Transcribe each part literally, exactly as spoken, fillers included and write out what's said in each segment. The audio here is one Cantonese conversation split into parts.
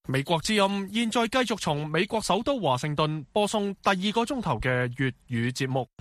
美國之音現在繼續從美國首都華盛頓播送第二個鐘頭嘅粵語節目。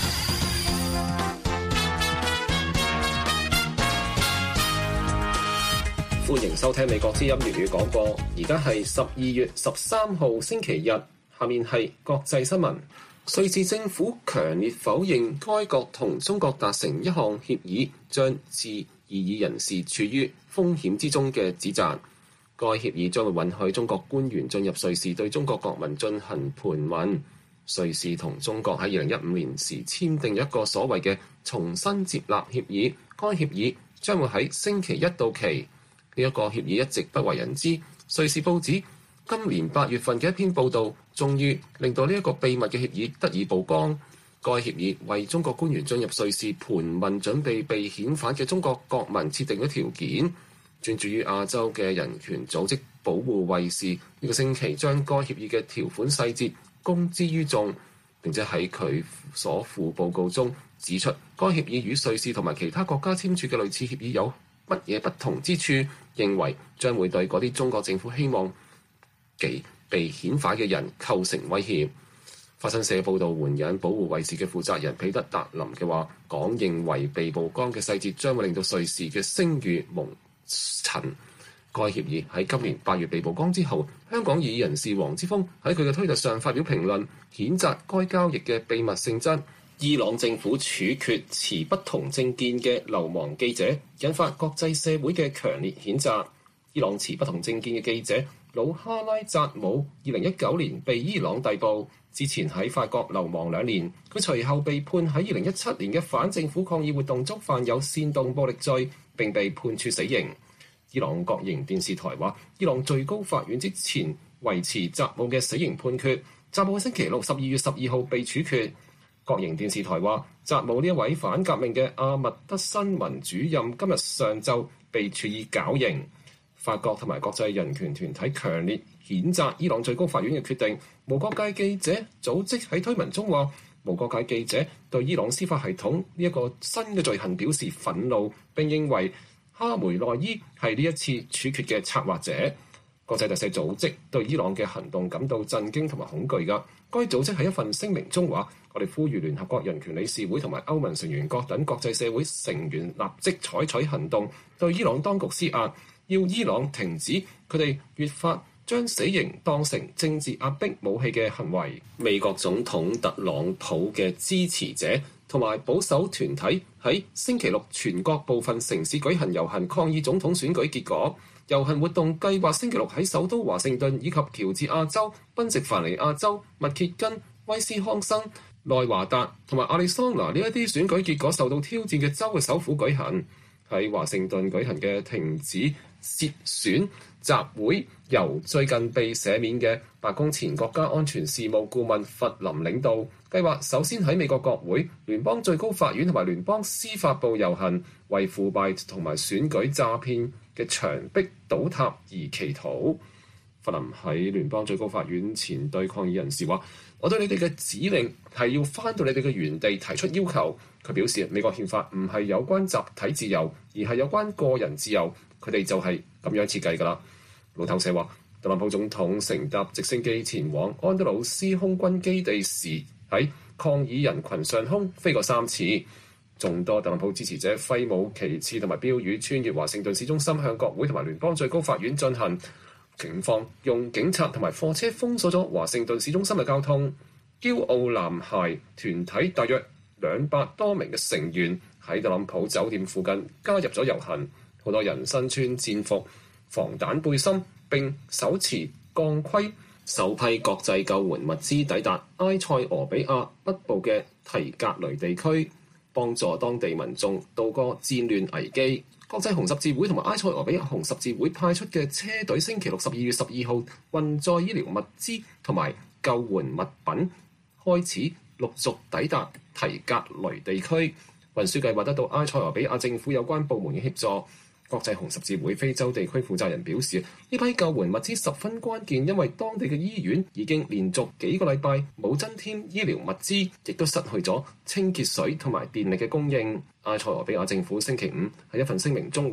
歡迎收聽美國之音粵語廣播，而家係十二月十三號星期日，下面係國際新聞。瑞士政府強烈否認該國同中國達成一項協議，將置異議人士處於風險之中嘅指責。該協議將會允許中國官員進入瑞士對中國國民進行盤問。瑞士同中國喺二零一五年時簽訂一個所謂嘅重新接納協議，該協議將會喺星期一到期。呢一個協議一直不為人知。瑞士報紙今年八月份嘅一篇報導，終於令到呢一個秘密嘅協議得以曝光。該協議為中國官員進入瑞士盤問準備被遣返嘅中國國民設定咗條件。專注於亞洲嘅人權組織保護衛士呢個星期將該協議嘅條款細節公之於眾，並且喺佢所附報告中指出，該協議與瑞士同埋其他國家簽署嘅類似協議有乜嘢不同之處，認為將會對嗰啲中國政府希望其被遣返嘅人構成威脅。法新社報導援引保護衛士嘅負責人彼得達林嘅話講，認為被曝光嘅細節將會令到瑞士嘅聲譽蒙塵。該協議喺今年八月被曝光之後，香港異議人士黃之鋒喺佢嘅推特上發表評論，譴責該交易嘅秘密性質。伊朗政府處決持不同政見嘅流亡記者，引發國際社會嘅強烈譴責。伊朗持不同政見嘅記者魯哈拉扎姆，二零一九年被伊朗逮捕，之前喺法國流亡兩年。佢隨後被判喺二零一七年嘅反政府抗議活動中犯有煽動暴力罪，並被判處死刑。伊朗國營電視台話，伊朗最高法院之前維持扎姆嘅死刑判決，扎姆喺星期六十二月十二號被處決。國營電視台話，扎姆呢一位反革命嘅阿密德新聞主任今日上晝被處以絞刑。法國同埋國際人權團體強烈譴責伊朗最高法院嘅決定。無國界記者組織喺推文中話，無國界記者對伊朗司法系統呢一個新嘅罪行表示憤怒，並認為哈梅內伊係呢一次處決嘅策劃者。國際特赦組織對伊朗嘅行動感到震驚同埋恐懼㗎。該組織喺一份聲明中話，我哋呼籲聯合國人權理事會同埋歐盟成員國等國際社會成員立即採取行動，對伊朗當局施壓，要伊朗停止佢哋越發將死刑當成政治壓迫武器嘅行為。美國總統特朗普嘅支持者同埋保守團體喺星期六全國部分城市舉行遊行抗議總統選舉結果。遊行活動計劃星期六喺首都華盛頓以及喬治亞州、賓夕凡尼亞州、密歇根、威斯康辛、內華達同埋亞利桑那呢一啲選舉結果受到挑戰嘅州嘅首府舉行。喺華盛頓舉行嘅停止涉選集會，由最近被赦免嘅白宮前國家安全事務顧問弗林領導，計劃首先喺美國國會、聯邦最高法院同埋聯邦司法部遊行，為腐敗同埋選舉詐騙嘅牆壁倒塌而祈禱。弗林喺聯邦最高法院前對抗議人士話，我對你哋嘅指令係要返到你哋嘅原地提出要求。佢表示美國憲法唔係有關集體自由，而係有關個人自由，佢哋就係咁樣設計㗎啦。路透社話，特朗普總統乘搭直升機前往安德魯斯空軍基地時，喺抗議人群上空飛過三次。眾多特朗普支持者揮舞旗幟同埋標語，穿越華盛頓市中心向國會同埋聯邦最高法院進行。警方用警察同埋貨車封鎖咗華盛頓市中心嘅交通。驕傲男孩團體大約兩百多名嘅成員喺特朗普酒店附近加入咗遊行，好多人身穿戰服、防彈背心並手持鋼盔。首批國際救援物資抵達埃塞俄比亞北部嘅提格雷地區，幫助當地民眾渡過戰亂危機。國際紅十字會同埋埃塞俄比亞紅十字會派出嘅車隊星期六十二月十二號運載醫療物資同埋救援物品，開始陸續抵達提格雷地區。運輸計劃得到埃塞俄比亞政府有關部門嘅協助。國際紅十字會非洲地區負責人表示，呢批救援物資十分關鍵，因為當地嘅醫院已經連續幾個禮拜冇增添醫療物資，亦都失去咗清潔水同埋電力嘅供應。埃塞俄比亞政府星期五喺一份聲明中話，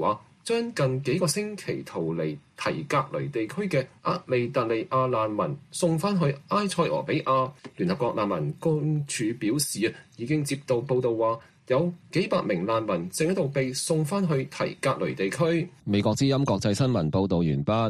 將近幾個星期逃離提格雷地區嘅厄利特利亞難民送翻去埃塞俄比亞。聯合國難民公署表示啊，已經接到報道話有幾百名難民正喺度被送翻去提格雷地區。美國之音國際新聞報導完畢。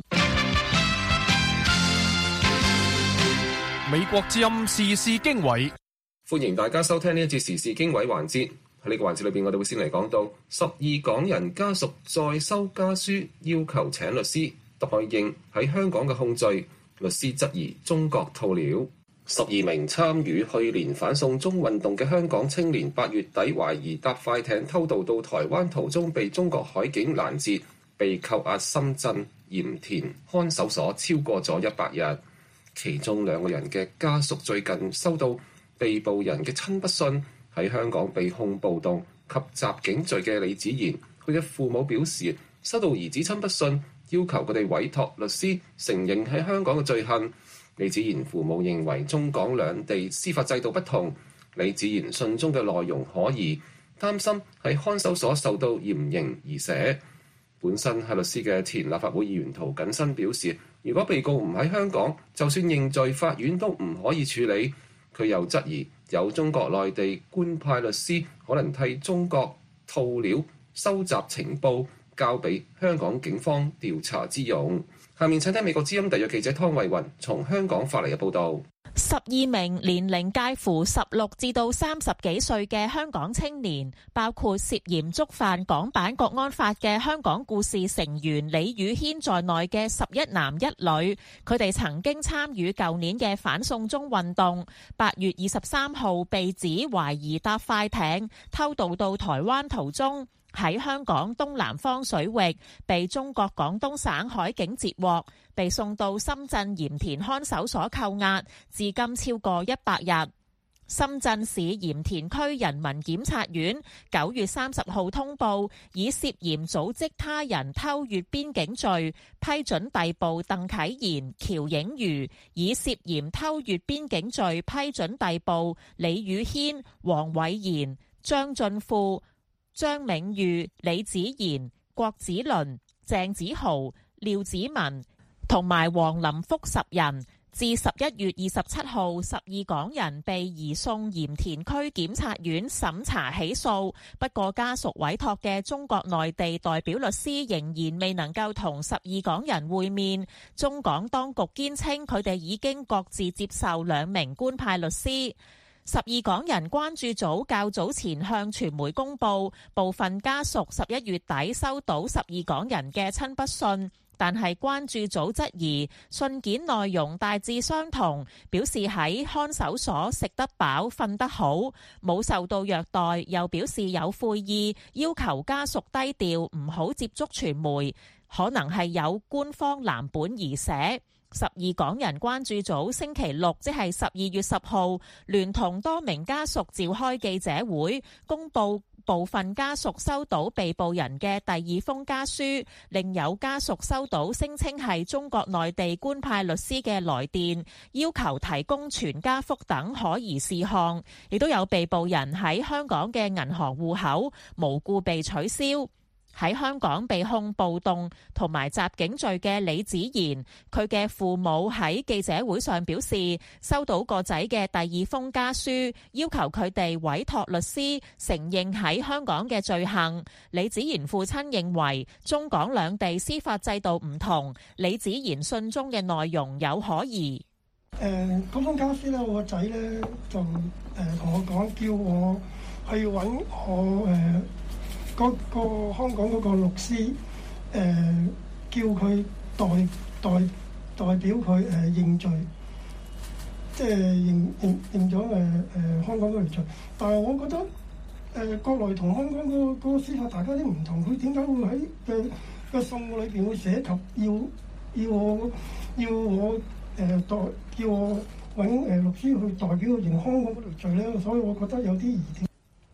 美國之音時事經緯， 歡迎大家收聽呢一節時事經緯環節。喺呢個環節裏邊，我哋會先嚟講到十二港人家屬再收家書，要求請律師代認喺香港嘅控罪。律師質疑中國套料。十二名參與去年反送中運動嘅香港青年，八月底懷疑搭快艇偷渡到台灣途中被中國海警攔截，被扣押深圳鹽田看守所超過咗一百日。其中兩個人嘅家屬最近收到被捕人嘅親筆信。喺香港被控暴動及襲警罪嘅李子賢，佢嘅父母表示收到兒子親筆信，要求佢哋委託律師承認喺香港嘅罪行。李子賢父母認為中港兩地司法制度不同，李子賢信中嘅內容可疑，擔心喺看守所受到嚴刑而寫。本身係律師嘅前立法會議員涂謹申表示，如果被告唔喺香港，就算認罪，法院都唔可以處理。佢又質疑有中國內地官派律師可能替中國套料收集情報，交俾香港警方調查之用。下面請聽美國之音特約記者湯慧雲從香港發嚟嘅報導。 十二名年齡介乎十六至到三十幾歲嘅香港青年，包括涉嫌觸犯港版國安法嘅香港故事成員李宇軒在內嘅十一男一女，佢哋曾經參與舊年嘅反送中運動。八月二十三號被指懷疑搭快艇偷渡到台灣途中，喺香港東南方水域被中國廣東省海警截獲，被送到深圳鹽田看守所扣押，至今超過一百日。深圳市鹽田區人民檢察院九月三十號通報，以涉嫌組織他人偷越邊境罪，批准逮捕鄧啟賢、喬映瑜；以涉嫌偷越邊境罪，批准逮捕李宇軒、黃偉賢、張俊富、張銘裕、李子賢、郭子麟、鄭子豪、廖子文同埋黃林福十人。至十一月二十七號，十二港人被移送鹽田區檢察院審查起訴。不過家屬委託嘅中國內地代表律師仍然未能夠同十二港人會面。中港當局堅稱佢哋已經各自接受兩名官派律師。十二港人關注組較早前向傳媒公佈，部分家屬十一月底收到十二港人嘅親筆信。但係關注組質疑信件內容大致相同，表示喺看守所食得飽、瞓得好，冇受到虐待，又表示有悔意，要求家屬低調，唔好接觸傳媒，可能係有官方藍本而寫。十二港人關注組星期六，即係十二月十號，聯同多名家屬召開記者會，公佈部分家屬收到被捕人嘅第二封家書，另有家屬收到聲稱係中國內地官派律師嘅來電，要求提供全家福等可疑事項，亦都有被捕人喺香港嘅銀行戶口無故被取消。喺香港被控暴動同埋襲警罪嘅李子賢，佢嘅父母喺記者會上表示，收到個仔嘅第二封家書，要求佢哋委託律師承認喺香港嘅罪行。李子賢父親認為中港兩地司法制度唔同，李子賢信中嘅內容有可疑。 誒嗰封家書咧，我個仔咧就誒同我講，叫我去揾我誒。嗰個香港嗰個律師，誒、呃、叫佢代代代表佢誒、呃、認罪，即係認認認咗誒誒香港嗰條罪。但係我覺得誒、呃、國內同香港嗰、嗰個嗰個司法大家都唔同，佢點解會喺嘅個信裏邊會寫及要要我要我誒、呃、代叫我揾誒律師去代表認香港嗰條罪咧？所以我覺得有啲疑點。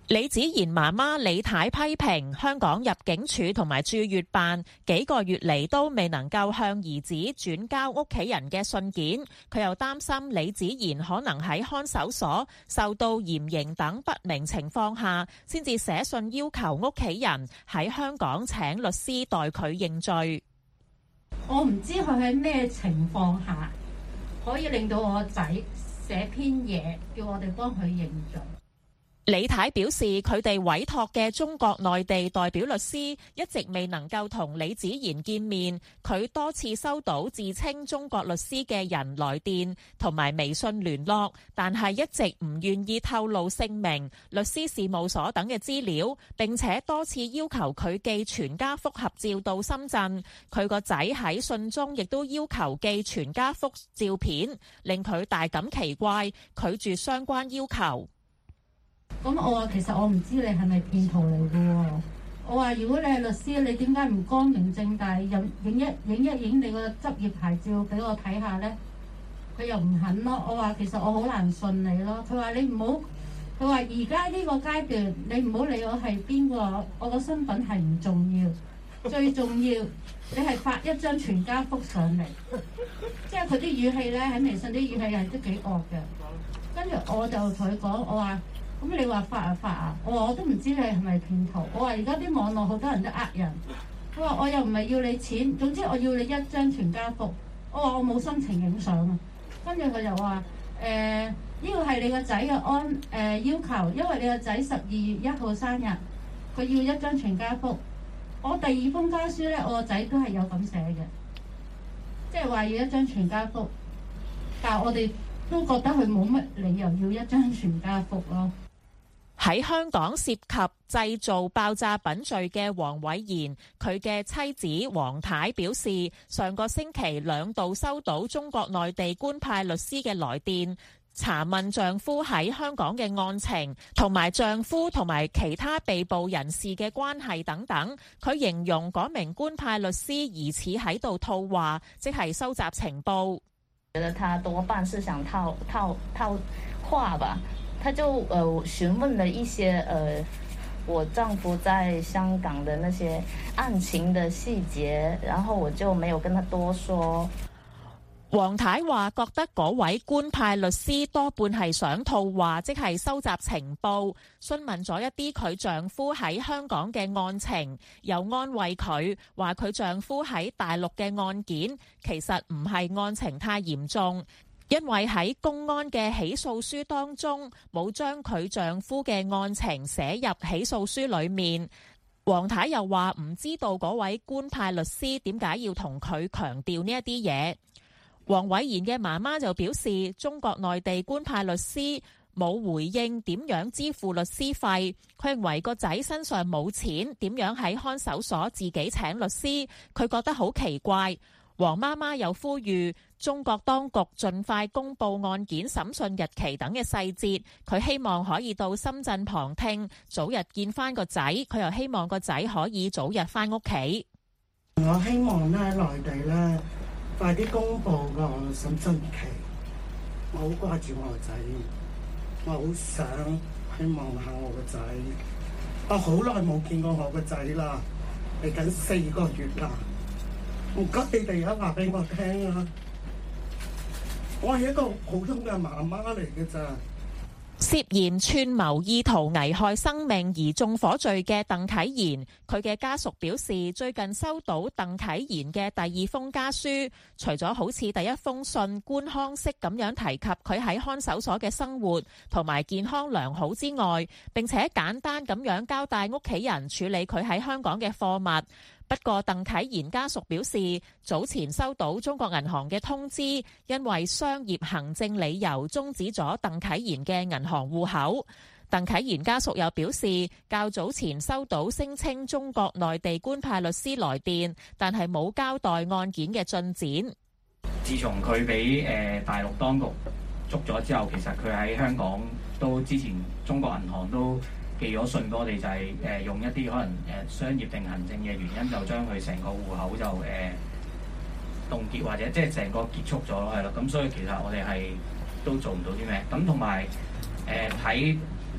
李子賢媽媽李太批評香港入境處同埋駐粵辦幾個月嚟都未能夠向兒子轉交屋企人嘅信件，佢又擔心李子賢可能喺看守所受到嚴刑等不明情況下，先至寫信要求屋企人喺香港請律師代佢認罪。 我唔知佢喺咩情況下可以令到我仔寫篇嘢叫我哋幫佢認罪。 李太表示，佢哋委託嘅中國內地代表律師一直未能夠同李子賢見面，佢多次收到自稱中國律師嘅人來電同埋微信聯絡，但係一直唔願意透露姓名、律師事務所等嘅資料，並且多次要求佢寄全家福合照到深圳。佢個仔喺信中亦都要求寄全家福照片，令佢大感奇怪，拒絕相關要求。 咁我話其實我唔知你係咪騙徒嚟嘅喎。我話如果你係律師，你點解唔光明正大影影一影一影你個執業牌照俾我睇下呢？佢又唔肯咯。我話其實我好難信你咯。佢話你唔好，佢話而家呢個階段你唔好理我係邊個，我個身份係唔重要，最重要你係發一張全家福上嚟。即係佢啲語氣咧，喺微信啲語氣係都幾惡嘅。跟住我就同佢講，我話。咁你話發啊發啊，我話我都唔知你係咪騙徒。我話而家啲網絡好多人都呃人。佢話我又唔係要你錢，總之我要你一張全家福。我話我冇心情影相啊。跟住佢就話誒呢個係你個仔嘅安誒、呃、要求，因為你個仔十二月一號生日，佢要一張全家福。我第二封家書咧，我個仔都係有咁寫嘅，即係話要一張全家福。但係我哋都覺得佢冇乜理由要一張全家福咯。 喺香港涉及製造爆炸品罪嘅黃偉賢，佢嘅妻子黃太表示，上個星期兩度收到中國內地官派律師嘅來電，查問丈夫喺香港嘅案情，同埋丈夫同埋其他被捕人士嘅關係等等。佢形容嗰名官派律師疑似喺度套話，即係收集情報。 覺得他多半是想套套套話吧。他就呃詢問了一些呃我丈夫在香港的那些案情的細節，然後我就沒有跟他多說。 黃太話覺得嗰位官派律師多半係想套話，即係收集情報，詢問咗一啲佢丈夫喺香港嘅案情，又安慰佢話佢丈夫喺大陸嘅案件其實唔係案情太嚴重。因為喺公安嘅起訴書當中冇將佢丈夫嘅案情寫入起訴書裏面。黃太又話唔知道嗰位官派律師點解要同佢強調呢一啲嘢。黃偉賢嘅媽媽就表示，中國內地官派律師冇回應點樣支付律師費，佢認為個仔身上冇錢，點樣喺看守所自己請律師，佢覺得好奇怪。黃媽媽又呼籲中國當局盡快公布案件審訊日期等嘅細節，佢希望可以到深圳旁聽，早日見翻個仔，佢又希望個仔可以早日翻屋企。 我希望咧內地咧快啲公布個審訊期，我好掛住我個仔，我好想希望下我個仔，我好耐冇見過我個仔啦，嚟緊四個月啦。唔該，你哋而家話俾我聽啊！我係一個普通嘅媽媽嚟嘅咋。 涉嫌串謀意圖危害生命而縱火罪嘅鄧啟賢，佢嘅家屬表示，最近收到鄧啟賢嘅第二封家書，除咗好似第一封信官腔式咁樣提及佢喺看守所嘅生活同埋健康良好之外，並且簡單咁樣交代屋企人處理佢喺香港嘅貨物。不過鄧啟賢家屬表示，早前收到中國銀行嘅通知，因為商業行政理由終止咗鄧啟賢嘅銀行戶口。鄧啟賢家屬又表示，較早前收到聲稱中國內地官派律師來電，但係冇交代案件嘅進展。 自從佢俾誒大陸當局捉咗之後，其實佢喺香港都之前中國銀行都寄咗信俾我哋，就係誒用一啲可能誒商業定行政嘅原因，就將佢成個戶口就誒凍結或者即係成個結束咗咯，係咯。咁所以其實我哋係都做唔到啲咩。咁同埋誒睇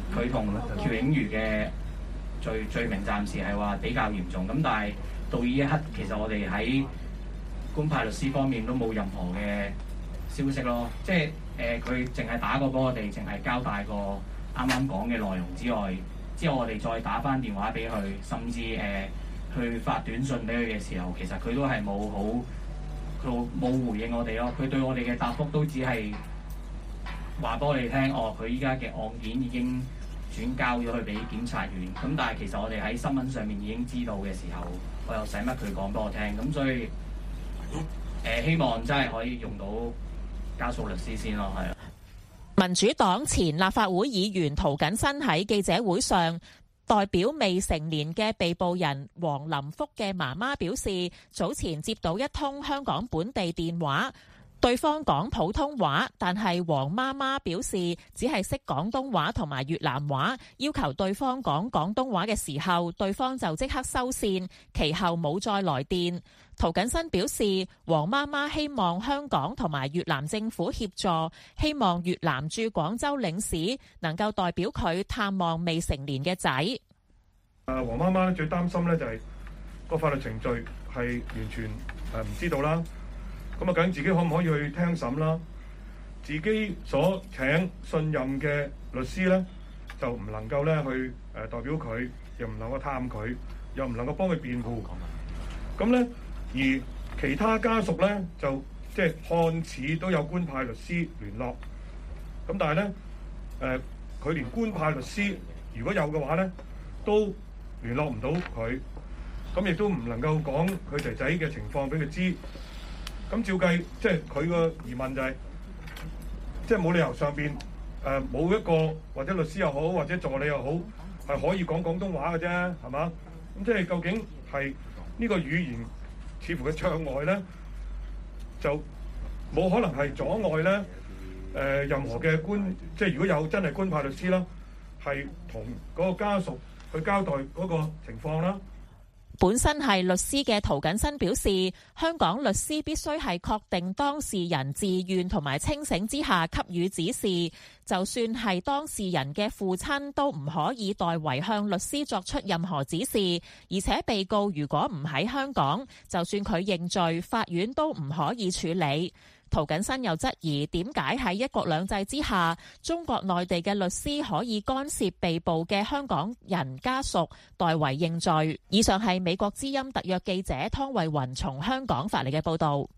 佢同喬映瑜嘅罪罪名暫時係話比較嚴重，咁但係到呢一刻，其實我哋喺官派律師方面都冇任何嘅消息咯，即係誒佢淨係打過俾我哋，淨係交代過啱啱講嘅內容之外，之後我哋再打翻電話俾佢，甚至誒、呃、去發短信俾佢嘅時候，其實佢都係冇好，佢冇回應我哋咯。佢對我哋嘅答覆都只係話俾我哋聽，哦，佢依家嘅案件已經轉交咗去俾檢察院。咁但係其實我哋喺新聞上面已經知道嘅時候，我又使乜佢講俾我聽？咁所以誒、呃、希望真係可以用到家屬律師先咯，係啊。 民主黨前立法會議員涂謹申喺記者會上代表未成年嘅被捕人黃林福嘅媽媽表示，早前接到一通香港本地電話，對方講普通話，但係黃媽媽表示只係識廣東話同埋越南話，要求對方講廣東話嘅時候，對方就即刻收線，其後冇再來電。涂謹申表示，黃媽媽希望香港同埋越南政府協助，希望越南駐廣州領事能夠代表佢探望未成年嘅仔。誒， 黃媽媽最擔心咧就係個法律程序係完全誒唔知道啦。咁啊，究竟自己可唔可以去聽審啦？自己所請信任嘅律師咧，就唔能夠咧去誒代表佢，又唔能夠探佢，又唔能夠幫佢辯護。咁咧，而其他家屬咧就即係看似都有官派律師聯絡，咁但係咧誒，佢連官派律師如果有嘅話咧，都聯絡唔到佢，咁亦都唔能夠講佢仔仔嘅情況俾佢知。咁照計，即係佢個疑問就係、是，即係冇理由上邊誒冇一個或者律師又好，或者助理又好，係可以講廣東話嘅啫，係嘛？咁即係究竟係呢個語言似乎嘅障礙咧，就冇可能係阻礙咧誒、呃、任何嘅官，即係如果有真係官派律師啦，係同嗰個家屬去交代嗰個情況啦。 本身係律師嘅涂謹申表示，香港律師必須係確定當事人自願同埋清醒之下給予指示，就算係當事人嘅父親都唔可以代為向律師作出任何指示，而且被告如果唔喺香港，就算佢認罪，法院都唔可以處理。涂謹申又質疑點解喺一國兩制之下，中國內地嘅律師可以干涉被捕嘅香港人家屬代為認罪。以上係美國之音特約記者湯慧雲從香港發嚟嘅報導。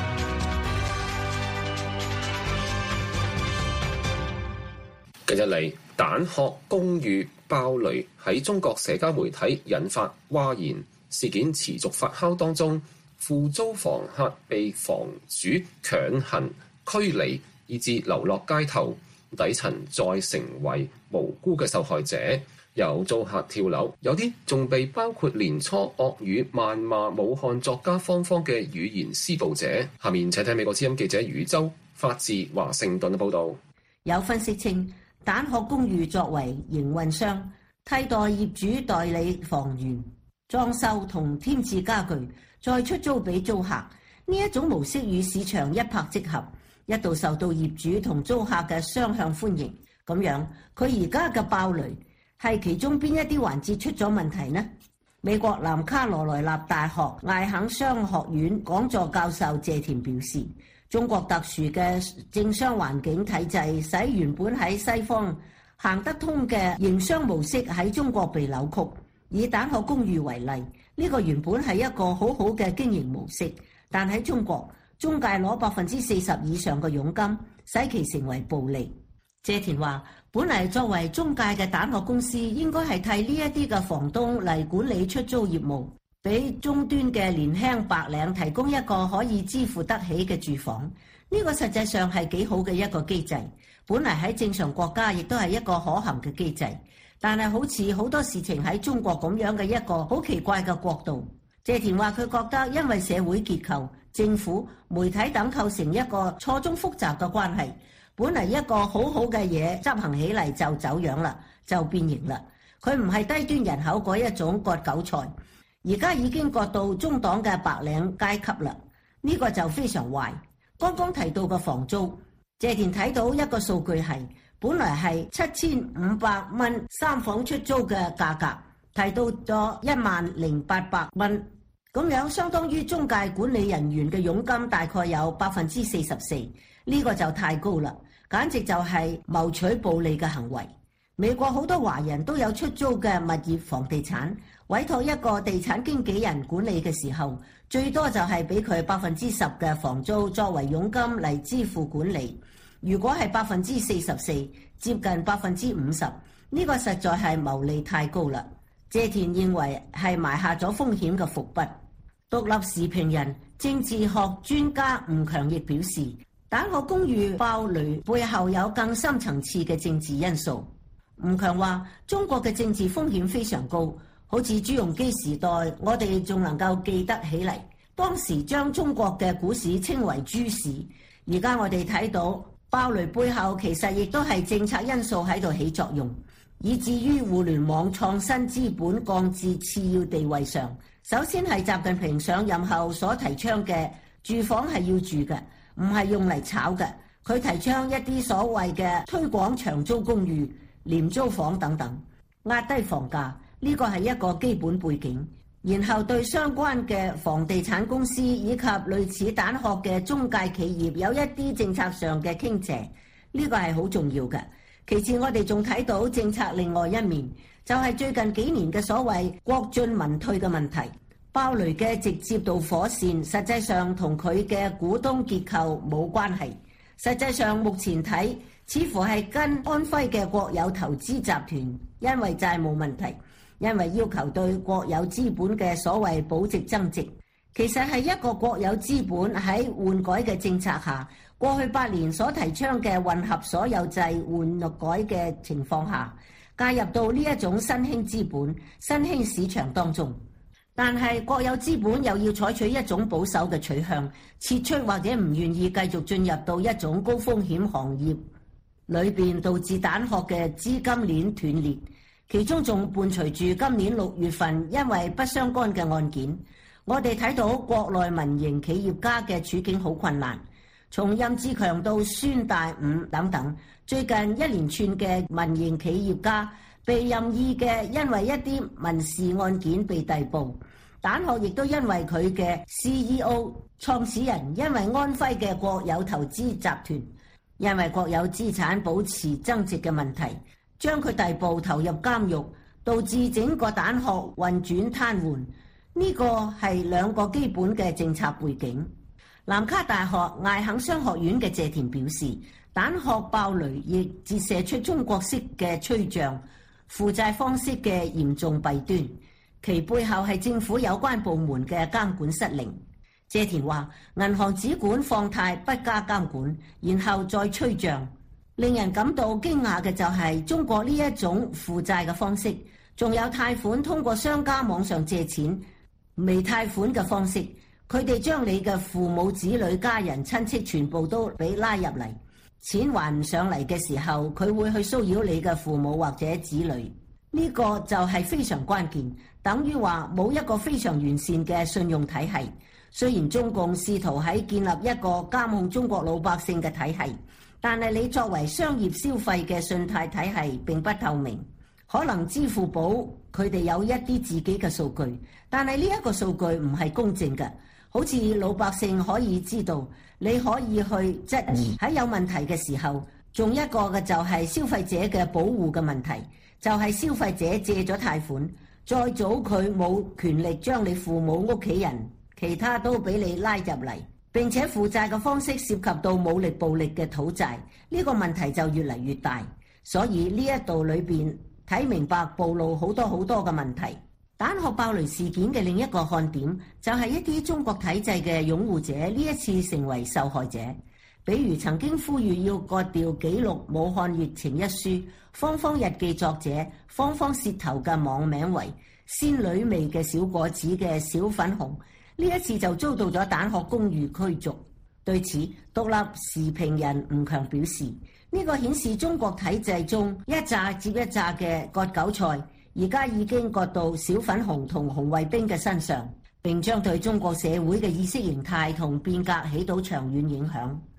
近日嚟，蛋殼公寓爆雷喺中國社交媒體引發譁然，事件持續發酵當中。付租房客被房主強行驅離，以致流落街頭，底層再成為無辜嘅受害者。有租客跳樓，有啲仲被包括年初惡語謾罵武漢作家方方嘅語言施暴者。下面請睇美國之音記者宇宙發自華盛頓嘅報導。 有分析稱，蛋殼公寓作為營運商，替代業主代理房源、裝修同添置家具，再出租俾租客，呢一種模式與市場一拍即合，一度受到業主同租客嘅雙向歡迎。咁樣，佢而家嘅爆雷係其中邊一啲環節出咗問題呢？美國南卡羅來納大學艾肯商學院講座教授謝田表示，中國特殊嘅政商環境體制，使原本喺西方行得通嘅營商模式喺中國被扭曲。以蛋殼公寓為例，呢個原本係一個好好嘅經營模式，但喺中國，中介攞百分之四十以上嘅佣金，使其成為暴利。謝田話：本嚟作為中介嘅蛋殼公司，應該係替呢一啲嘅房東嚟管理出租業務，俾終端嘅年輕白領提供一個可以支付得起嘅住房。呢個實際上係幾好嘅一個機制，本嚟喺正常國家亦都係一個可行嘅機制。但係好似好多事情喺中國咁樣嘅一個好奇怪嘅國度。謝田話佢覺得因為社會結構、政府、媒體等構成一個錯綜複雜嘅關係，本嚟一個好好嘅嘢執行起嚟就走樣啦，就變形啦。佢唔係低端人口嗰一種割韭菜，而家已經割到中檔嘅白領階級啦。呢個就非常壞。剛剛提到嘅房租，謝田睇到一個數據係， 本來係七千五百蚊三房出租嘅價格，提到咗一萬零八百蚊，咁樣相當於中介管理人員嘅佣金大概有百分之四十四，呢個就太高啦，簡直就係謀取暴利嘅行為。美國好多華人都有出租嘅物業房地產，委託一個地產經紀人管理嘅時候，最多就係俾佢百分之十嘅房租作為佣金嚟支付管理。如果係百分之四十四，接近百分之五十，呢個實在係牟利太高啦。謝田認為係埋下咗風險嘅伏筆。獨立時評人、政治學專家吳強亦表示，蛋殼公寓爆雷背後有更深層次嘅政治因素。吳強話：中國嘅政治風險非常高，好似朱鎔基時代，我哋仲能夠記得起嚟，當時將中國嘅股市稱為豬市。而家我哋睇到爆雷背後其實亦都係政策因素喺度起作用，以至於互聯網創新資本降至次要地位上。首先係習近平上任後所提倡嘅住房係要住嘅，唔係用嚟炒嘅。佢提倡一啲所謂嘅推廣長租公寓、廉租房等等，壓低房價，呢個係一個基本背景。然後對相關嘅房地產公司以及類似蛋殼嘅中介企業有一啲政策上嘅傾斜，呢個係好重要嘅。其次，我哋仲睇到政策另外一面，就係最近幾年嘅所謂國進民退嘅問題。爆雷嘅直接導火線實際上同佢嘅股東結構冇關係。實際上目前睇，似乎係跟安徽嘅國有投資集團因為債務問題，因為要求對國有資本嘅所謂保值增值，其實係一個國有資本喺換改嘅政策下，過去八年所提倡嘅混合所有制換改嘅情況下，介入到呢一種新興資本、新興市場當中。但係國有資本又要採取一種保守嘅取向，撤出或者唔願意繼續進入到一種高風險行業裏邊，導致蛋殼嘅資金鏈斷裂。其中仲伴隨住今年六月份因為不相干嘅案件，我哋睇到國內民營企業家嘅處境好困難，從任志強到孫大午等等，最近一連串嘅民營企業家被任意嘅因為一啲民事案件被逮捕，蛋殼亦都因為佢嘅 C E O 創始人因為安徽嘅國有投資集團因為國有資產保持增值嘅問題，將佢逮捕投入監獄，導致整個蛋殼運轉癱瘓。呢個係兩個基本嘅政策背景。南卡大學艾肯商學院嘅謝田表示，蛋殼爆雷亦折射出中國式嘅催賬負債方式嘅嚴重弊端，其背後係政府有關部門嘅監管失靈。謝田話：銀行只管放貸不加監管，然後再催賬。令人感到驚訝嘅就係中國呢一種負債嘅方式，仲有貸款通過商家網上借錢、微貸款嘅方式，佢哋將你嘅父母、子女、家人、親戚全部都俾拉入嚟。錢還唔上嚟嘅時候，佢會去騷擾你嘅父母或者子女，呢個就係非常關鍵，等於話冇一個非常完善嘅信用體系。雖然中共試圖喺建立一個監控中國老百姓嘅體系，但係你作為商業消費嘅信貸體系並不透明。可能支付寶佢哋有一啲自己嘅數據，但係呢一個數據唔係公正嘅，好似老百姓可以知道。你可以去質疑喺有問題嘅時候，仲一個嘅就係消費者嘅保護嘅問題，就係消費者借咗貸款，再早佢冇權力將你父母屋企人其他都俾你拉入嚟，並且負債嘅方式涉及到武力暴力嘅討債，呢個問題就越嚟越大。所以呢一度裏邊睇明白暴露好多好多嘅問題。蛋殼爆雷事件嘅另一個看點就係一啲中國體制嘅擁護者呢一次成為受害者，比如曾經呼籲要割掉記錄武漢疫情一書芳芳日記作者芳芳舌頭嘅網名為仙女味嘅小果子嘅小粉紅，呢一次就遭到咗蛋殼公寓驅逐。對此，獨立時評人吳強表示，呢個顯示中國體制中一紮接一紮嘅割韭菜而家已經割到小粉紅同紅衛兵嘅身上，並將對中國社會嘅意識形態同變革起到長遠影響。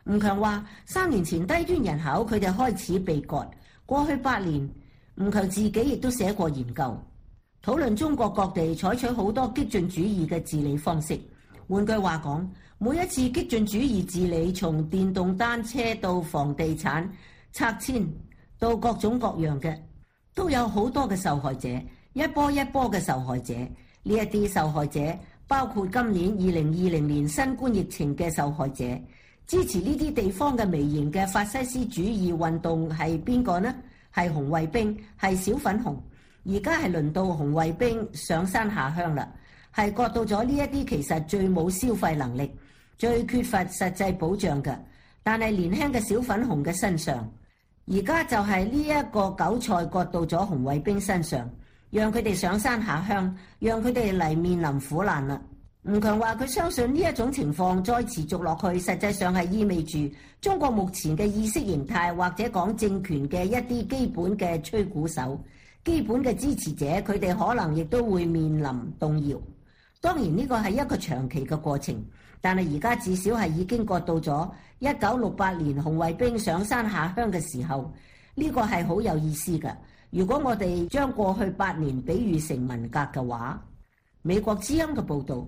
吳強話：三年前低端人口佢哋開始被割，過去八年，吳強自己亦都寫過研究，討論中國各地採取好多激進主義嘅治理方式。換句話講，每一次激進主義治理，從電動單車到房地產拆遷到各種各樣嘅，都有好多嘅受害者，一波一波嘅受害者。呢一啲受害者包括今年二零二零年新冠疫情嘅受害者。支持呢啲地方嘅微型嘅法西斯主義運動係邊個呢？係紅衛兵，係小粉紅。而家係輪到紅衛兵上山下鄉啦，係割到咗呢一啲其實最冇消費能力、最缺乏實際保障嘅，但係年輕嘅小粉紅嘅身上。而家就係呢一個韭菜割到咗紅衛兵身上，讓佢哋上山下鄉，讓佢哋嚟面臨苦難啦。吳強話：佢相信呢一種情況再持續落去，實際上係意味住中國目前嘅意識形態或者講政權嘅一啲基本嘅吹鼓手、基本嘅支持者，佢哋可能亦都會面臨動搖。當然呢個係一個長期嘅過程，但係而家至少係已經割到咗一九六八年紅衛兵上山下鄉嘅時候，呢個係好有意思嘅。如果我哋將過去八年比喻成文革嘅話，美國之音嘅報導。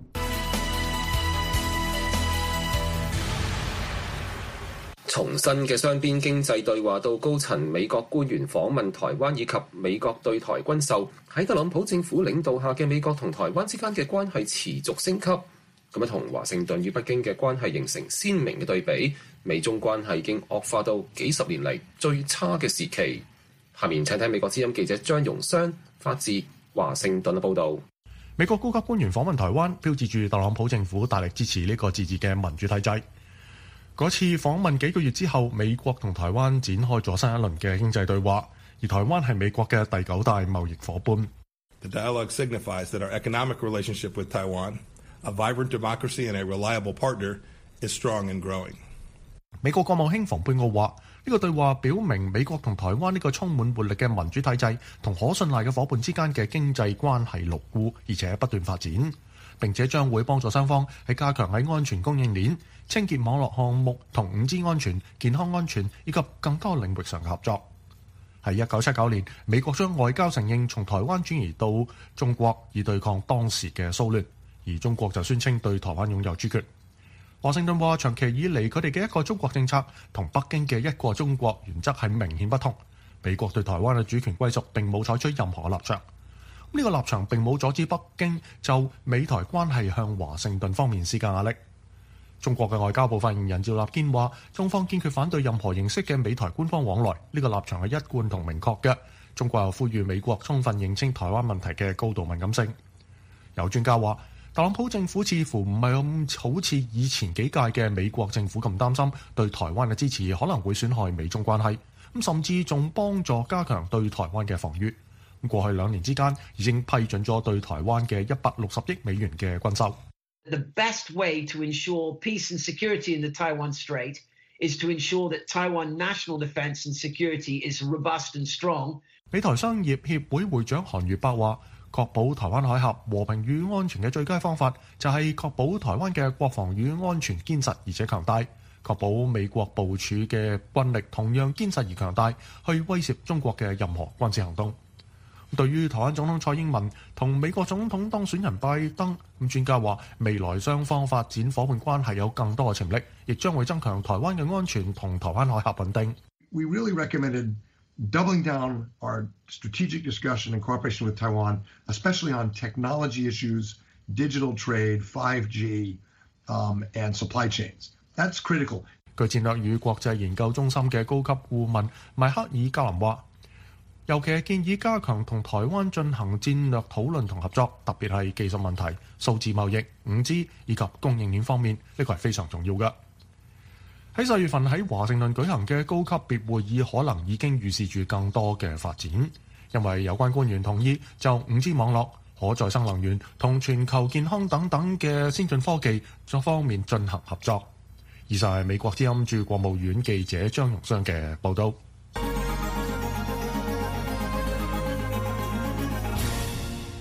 重新嘅雙邊經濟對話到高層美國官員訪問台灣，以及美國對台軍售，喺特朗普政府領導下嘅美國同台灣之間嘅關係持續升級，咁樣同華盛頓與北京嘅關係形成鮮明嘅對比，美中關係已經惡化到幾十年嚟最差嘅時期。下面請睇美國之音記者張容湘發自華盛頓嘅報導。 美國高級官員訪問台灣，標誌住特朗普政府大力支持呢個自治嘅民主體制。嗰次訪問幾個月之後，美國同台灣展開咗新一輪嘅經濟對話，而台灣係美國嘅第九大貿易夥伴。 The dialogue signifies that our economic relationship with Taiwan, a vibrant democracy and a reliable partner, is strong and growing. 美國國務卿蓬佩奧話：呢個對話表明美國同台灣呢個充滿活力嘅民主體制同可信賴嘅夥伴之間嘅經濟關係牢固，而且不斷發展。並且將會幫助雙方喺加強喺安全供應鏈、清潔網絡項目同五 G 安全、健康安全以及更多領域上嘅合作。喺一九七九年，美國將外交承認從台灣轉移到中國，以對抗當時嘅蘇聯，而中國就宣稱對台灣擁有主權。華盛頓話：長期以嚟佢哋嘅一個中國政策同北京嘅一個中國原則係明顯不同。美國對台灣嘅主權歸屬並冇採取任何立場。呢個立場並冇阻止北京就美台關係向華盛頓方面施加壓力。中國嘅外交部發言人趙立堅話：中方堅決反對任何形式嘅美台官方往來，呢個立場係一貫同明確嘅。中國又呼籲美國充分認清台灣問題嘅高度敏感性。有專家話，特朗普政府似乎唔係咁好似以前幾屆嘅美國政府咁擔心對台灣嘅支持可能會損害美中關係，咁甚至仲幫助加強對台灣嘅防禦。過去兩年之間已經批准咗對台灣嘅一百六十億美元嘅軍售。 The best way to ensure peace and security in the Taiwan Strait is to ensure that Taiwan national defense and security is robust and strong. 美台商業協會會長韓月伯話：確保台灣海峽和平與安全嘅最佳方法就係確保台灣嘅國防與安全堅實而且強大，確保美國部署嘅軍力同樣堅實而強大，去威懾中國嘅任何軍事行動。對於台灣總統蔡英文同美國總統當選人拜登，咁專家話未來雙方發展夥伴關係有更多嘅潛力，亦將會增強台灣嘅安全同台灣海峽穩定。 We really recommended doubling down our strategic discussion and cooperation with Taiwan, especially on technology issues, digital trade, five G, um, and supply chains. That's critical. 據戰略與國際研究中心嘅高級顧問邁克爾格林話，尤其係建議加強同台灣進行戰略討論同合作，特別係技術問題、數字貿易、五 G 以及供應鏈方面，呢個係非常重要嘅。喺四月份喺華盛頓舉行嘅高級別會議，可能已經預示住更多嘅發展，因為有關官員同意就五 G 網絡、可再生能源同全球健康等等嘅先進科技方面進行合作。以上係美國之音駐國務院記者張容湘嘅報導。 台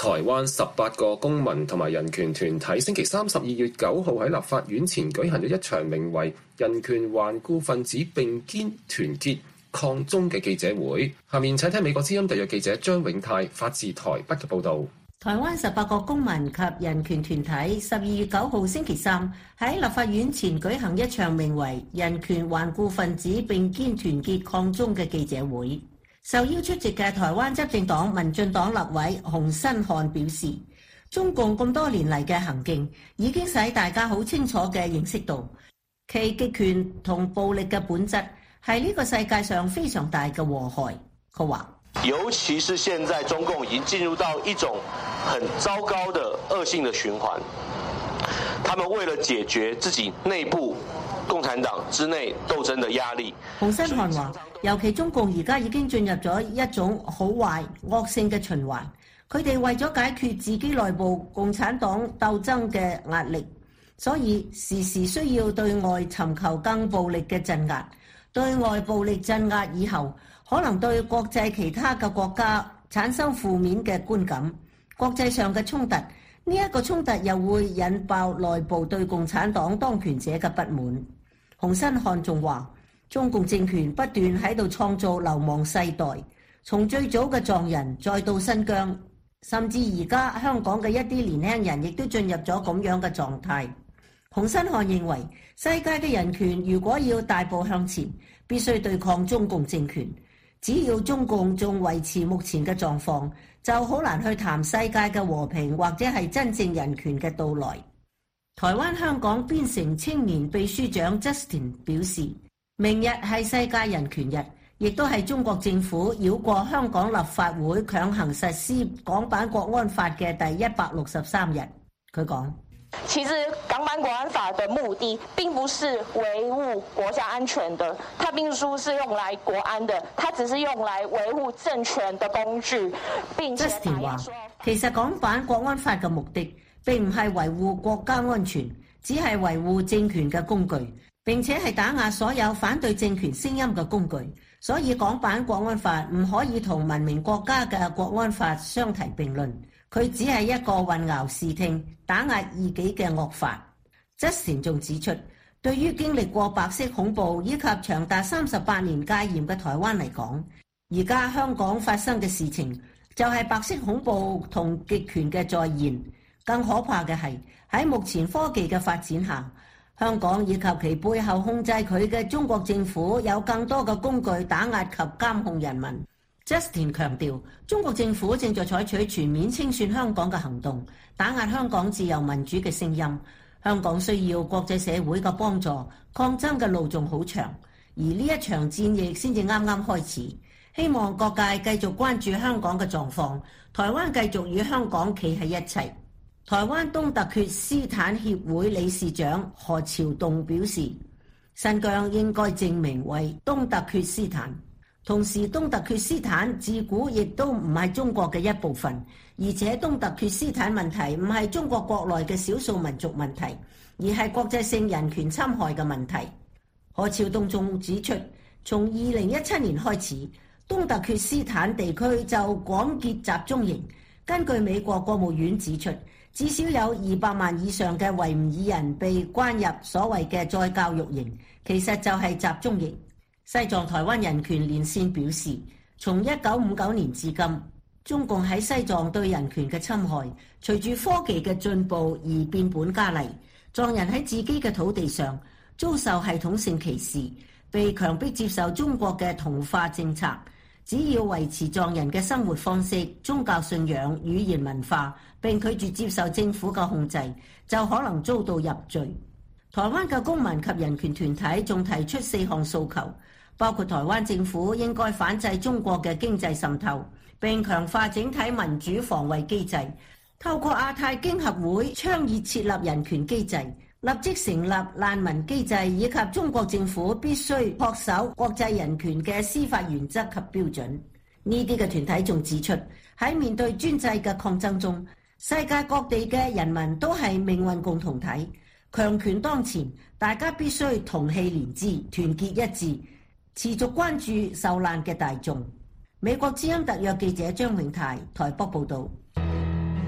台灣十八個公民同埋人權團體星期三十二月九號喺立法院前舉行咗一場名為《人權頑固分子並肩團結抗中》嘅記者會。下面請聽美國之音特約記者張永泰發自台北嘅報導。 台灣十八個公民及人權團體十二月九號星期三喺立法院前舉行一場名為《人權頑固分子並肩團結抗中》嘅記者會。受邀出席嘅台灣執政黨民進黨立委洪新漢表示，中共咁多年嚟嘅行徑已經使大家好清楚嘅認識到，其極權同暴力嘅本質係呢個世界上非常大嘅禍害。佢話， 尤其是現在中共已經進入到一種很糟糕的惡性的循環，他們為了解決自己內部共產黨之內鬥爭的壓力。 洪新漢話，尤其中共而家已經進入咗一種好壞惡性嘅循環，佢哋為咗解決自己內部共產黨鬥爭嘅壓力，所以時時需要對外尋求更暴力嘅鎮壓。對外暴力鎮壓以後，可能對國際其他嘅國家產生負面嘅觀感，國際上嘅衝突，呢一個衝突又會引爆內部對共產黨當權者嘅不滿。洪新漢仲話，中共政權不斷喺度創造流亡世代，從最早嘅藏人再到新疆，甚至而家香港嘅一啲年輕人亦都進入咗咁樣嘅狀態。洪新漢認為，世界嘅人權如果要大步向前，必須對抗中共政權。只要中共仲維持目前嘅狀況，就好難去談世界嘅和平或者係真正人權嘅到來。台灣香港邊城青年秘書長 Justin 表示，明日係世界人權日，亦都係中國政府繞過香港立法會強行實施港版國安法嘅第一百六十三日。佢講， 其實港版國安法的目的並不是維護國家安全的，它並不是用來國安的，它只是用來維護政權的工具。並且 Justin 話，其實港版國安法嘅目的並唔係維護國家安全，只係維護政權嘅工具，並且係打壓所有反對政權聲音嘅工具。所以港版國安法唔可以同文明國家嘅國安法相提並論。佢只係一個混淆視聽、打壓異己嘅惡法。Justin仲指出，對於經歷過白色恐怖以及長達三十八年戒嚴嘅台灣嚟講，而家香港發生嘅事情就係白色恐怖同極權嘅再現。更可怕嘅係喺目前科技嘅發展下，香港以及其背後控制佢嘅中國政府有更多嘅工具打壓及監控人民。Justin 強調，中國政府正在採取全面清算香港嘅行動，打壓香港自由民主嘅聲音。香港需要國際社會嘅幫助，抗爭嘅路仲好長，而呢一場戰役先至啱啱開始。希望各界繼續關注香港嘅狀況，台灣繼續與香港企喺一齊。台灣東突厥斯坦協會理事長何朝棟表示，新疆應該正名為東突厥斯坦。同時，東突厥斯坦自古亦都唔係中國嘅一部分，而且東突厥斯坦問題唔係中國國內嘅少數民族問題，而係國際性人權侵害嘅問題。何朝棟仲指出，從二零一七年開始，東突厥斯坦地區就廣結集中營。根據美國國務院指出，至少有二百萬以上嘅維吾爾人被關入所謂嘅再教育營，其實就係集中營。西藏台灣人權連線表示，從一九五九年至今，中共喺西藏對人權嘅侵害，隨住科技嘅進步而變本加厲。藏人喺自己嘅土地上遭受系統性歧視，被強迫接受中國嘅同化政策。只要維持藏人嘅生活方式、宗教信仰、語言文化，並拒絕接受政府嘅控制，就可能遭到入罪。台灣嘅公民及人權團體仲提出四項訴求，包括台灣政府應該反制中國嘅經濟滲透，並強化整體民主防衛機制，透過亞太經合會倡議設立人權機制，立即成立難民機制，以及中國政府必須恪守國際人權嘅司法原則及標準。呢啲嘅團體仲指出，喺面對專制嘅抗爭中，世界各地嘅人民都係命運共同體，強權當前，大家必須同氣連枝，團結一致，持續關注受難嘅大眾。美國之音特約記者張永泰台北報導。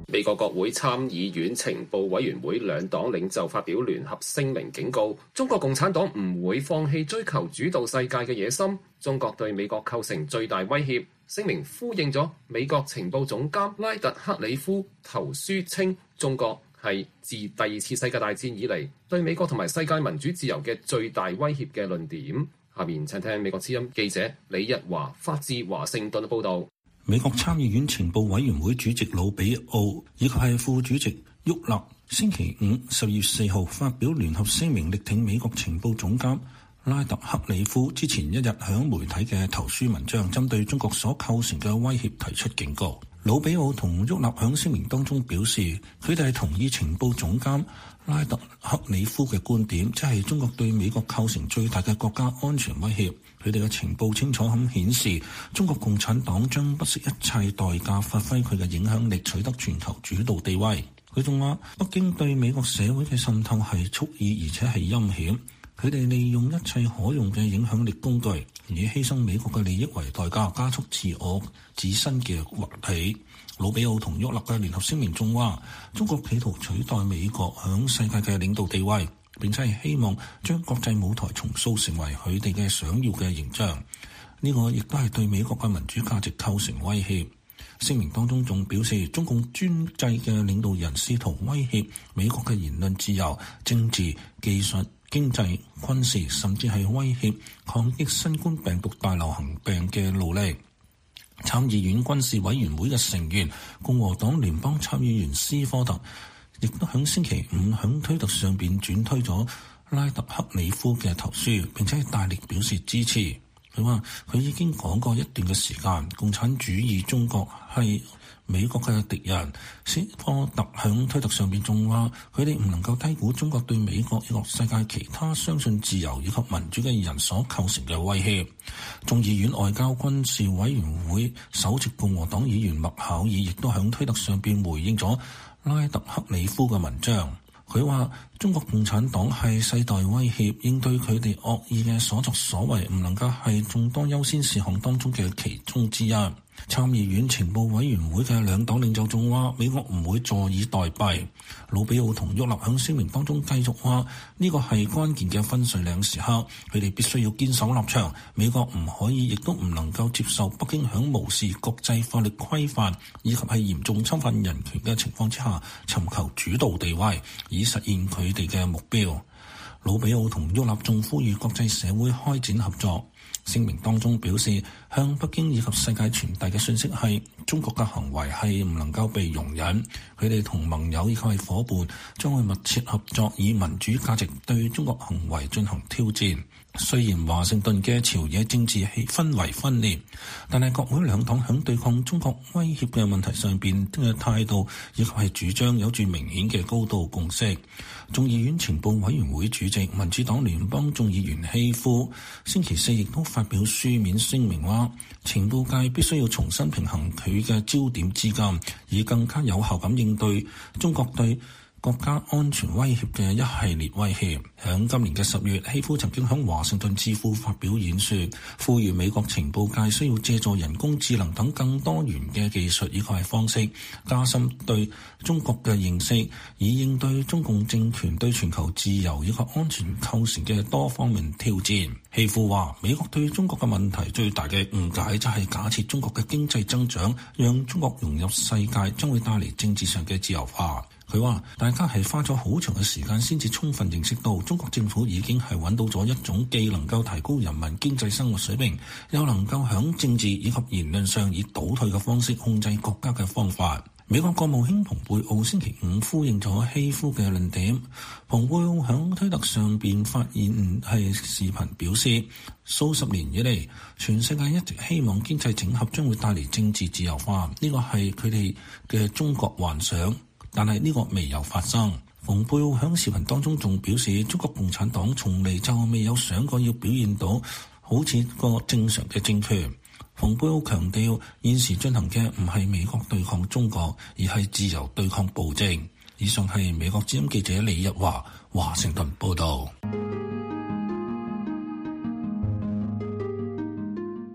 美國國會參議院情報委員會兩黨領袖發表聯合聲明，警告中國共產黨唔會放棄追求主導世界嘅野心，中國對美國構成最大威脅。聲明呼應咗美國情報總監拉特克里夫投書稱，中國係自第二次世界大戰以嚟對美國同埋世界民主自由嘅最大威脅嘅論點。下面請聽美國之音記者李日華發自華盛頓嘅報導。 美國參議院情報委員會主席魯比奧以及係副主席沃勒星期五十月四號發表聯合聲明，力挺美國情報總監拉特克里夫之前一日響媒體嘅投書文章，針對中國所構成嘅威脅提出警告。魯比奧同沃勒響聲明當中表示，佢哋係同意情報總監拉特克里夫嘅觀點，即係中國對美國構成最大嘅國家安全威脅。佢哋嘅情報清楚咁顯示，中國共產黨將不惜一切代價發揮佢嘅影響力，取得全球主導地位。佢仲話，北京對美國社會嘅滲透係蓄意而且係陰險。佢哋利用一切可用嘅影響力工具，以犧牲美國嘅利益為代價，加速自我自身嘅崛起。魯比奧同沃勒嘅聯合聲明仲話，中國企圖取代美國響世界嘅領導地位，並且係希望將國際舞台重塑成為佢哋嘅想要嘅形象。呢個亦都係對美國嘅民主價值構成威脅。聲明當中仲表示，中共專制嘅領導人試圖威脅美國嘅言論自由、政治、技術、經濟、軍事，甚至係威脅抗擊新冠病毒大流行病嘅努力。參議院軍事委員會嘅成員共和黨聯邦參議員斯科特亦都喺星期五喺推特上邊轉推咗拉特克里夫嘅投書，並且大力表示支持。佢話佢已經講過一段嘅時間，共產主義中國係美國嘅敵人。斯科特喺推特上邊仲話，佢哋唔能夠低估中國對美國以及世界其他相信自由以及民主嘅人所構成嘅威脅。眾議院外交軍事委員會首席共和黨議員麥考爾亦都喺推特上邊回應咗拉特克里夫嘅文章。佢話中國共產黨係世代威脅，應對佢哋惡意嘅所作所為唔能夠係眾多優先事項當中嘅其中之一。參議院情報委員會嘅兩黨領袖仲話，美國唔會坐以待斃。魯比奧同沃勒喺聲明當中繼續話，呢個係關鍵嘅分水嶺時刻，佢哋必須要堅守立場。美國唔可以，亦都唔能夠接受北京響無視國際法律規範以及係嚴重侵犯人權嘅情況之下，尋求主導地位，以實現佢哋嘅目標。魯比奧同沃勒仲呼籲國際社會開展合作。聲明當中表示，向北京以及世界傳遞嘅訊息係，中國嘅行為係唔能夠被容忍。佢哋同盟友以及係夥伴將會密切合作，以民主價值對中國行為進行挑戰。雖然華盛頓嘅朝野政治氣氛圍分裂，但係國會兩黨響對抗中國威脅嘅問題上邊嘅態度以及係主張有住明顯嘅高度共識。眾議院情報委員會主席民主黨聯邦眾議員希夫星期四亦都發表書面聲明話，情報界必須要重新平衡佢嘅焦點之間，以更加有效咁應對中國對國家安全威脅嘅一系列威脅。響今年嘅十月，希夫曾經響華盛頓智庫發表演說，呼籲美國情報界需要借助人工智能等更多元嘅技術以及係方式，加深對中國嘅認識，以應對中共政權對全球自由以及安全構成嘅多方面挑戰。希夫話，美國對中國嘅問題最大嘅誤解就係假設中國嘅經濟增長讓中國融入世界將會帶嚟政治上嘅自由化。佢話大家係花咗好長嘅時間先至充分認識到中國政府已經係揾到咗一種既能夠提高人民經濟生活水平，又能夠響政治以及言論上以倒退嘅方式控制國家嘅方法。美國國務卿蓬佩奧星期五呼應咗希夫嘅論點。蓬佩奧響推特上邊發現係視頻表示，數十年以嚟，全世界一直希望經濟整合將會帶嚟政治自由化，呢個係佢哋嘅中國幻想。但係呢個未有發生。蓬佩奧喺視頻當中仲表示，中國共產黨從嚟就未有想過要表現到好似個正常嘅政權。蓬佩奧強調，現時進行嘅唔係美國對抗中國，而係自由對抗暴政。以上係美國之音記者李日華華盛頓報道。 二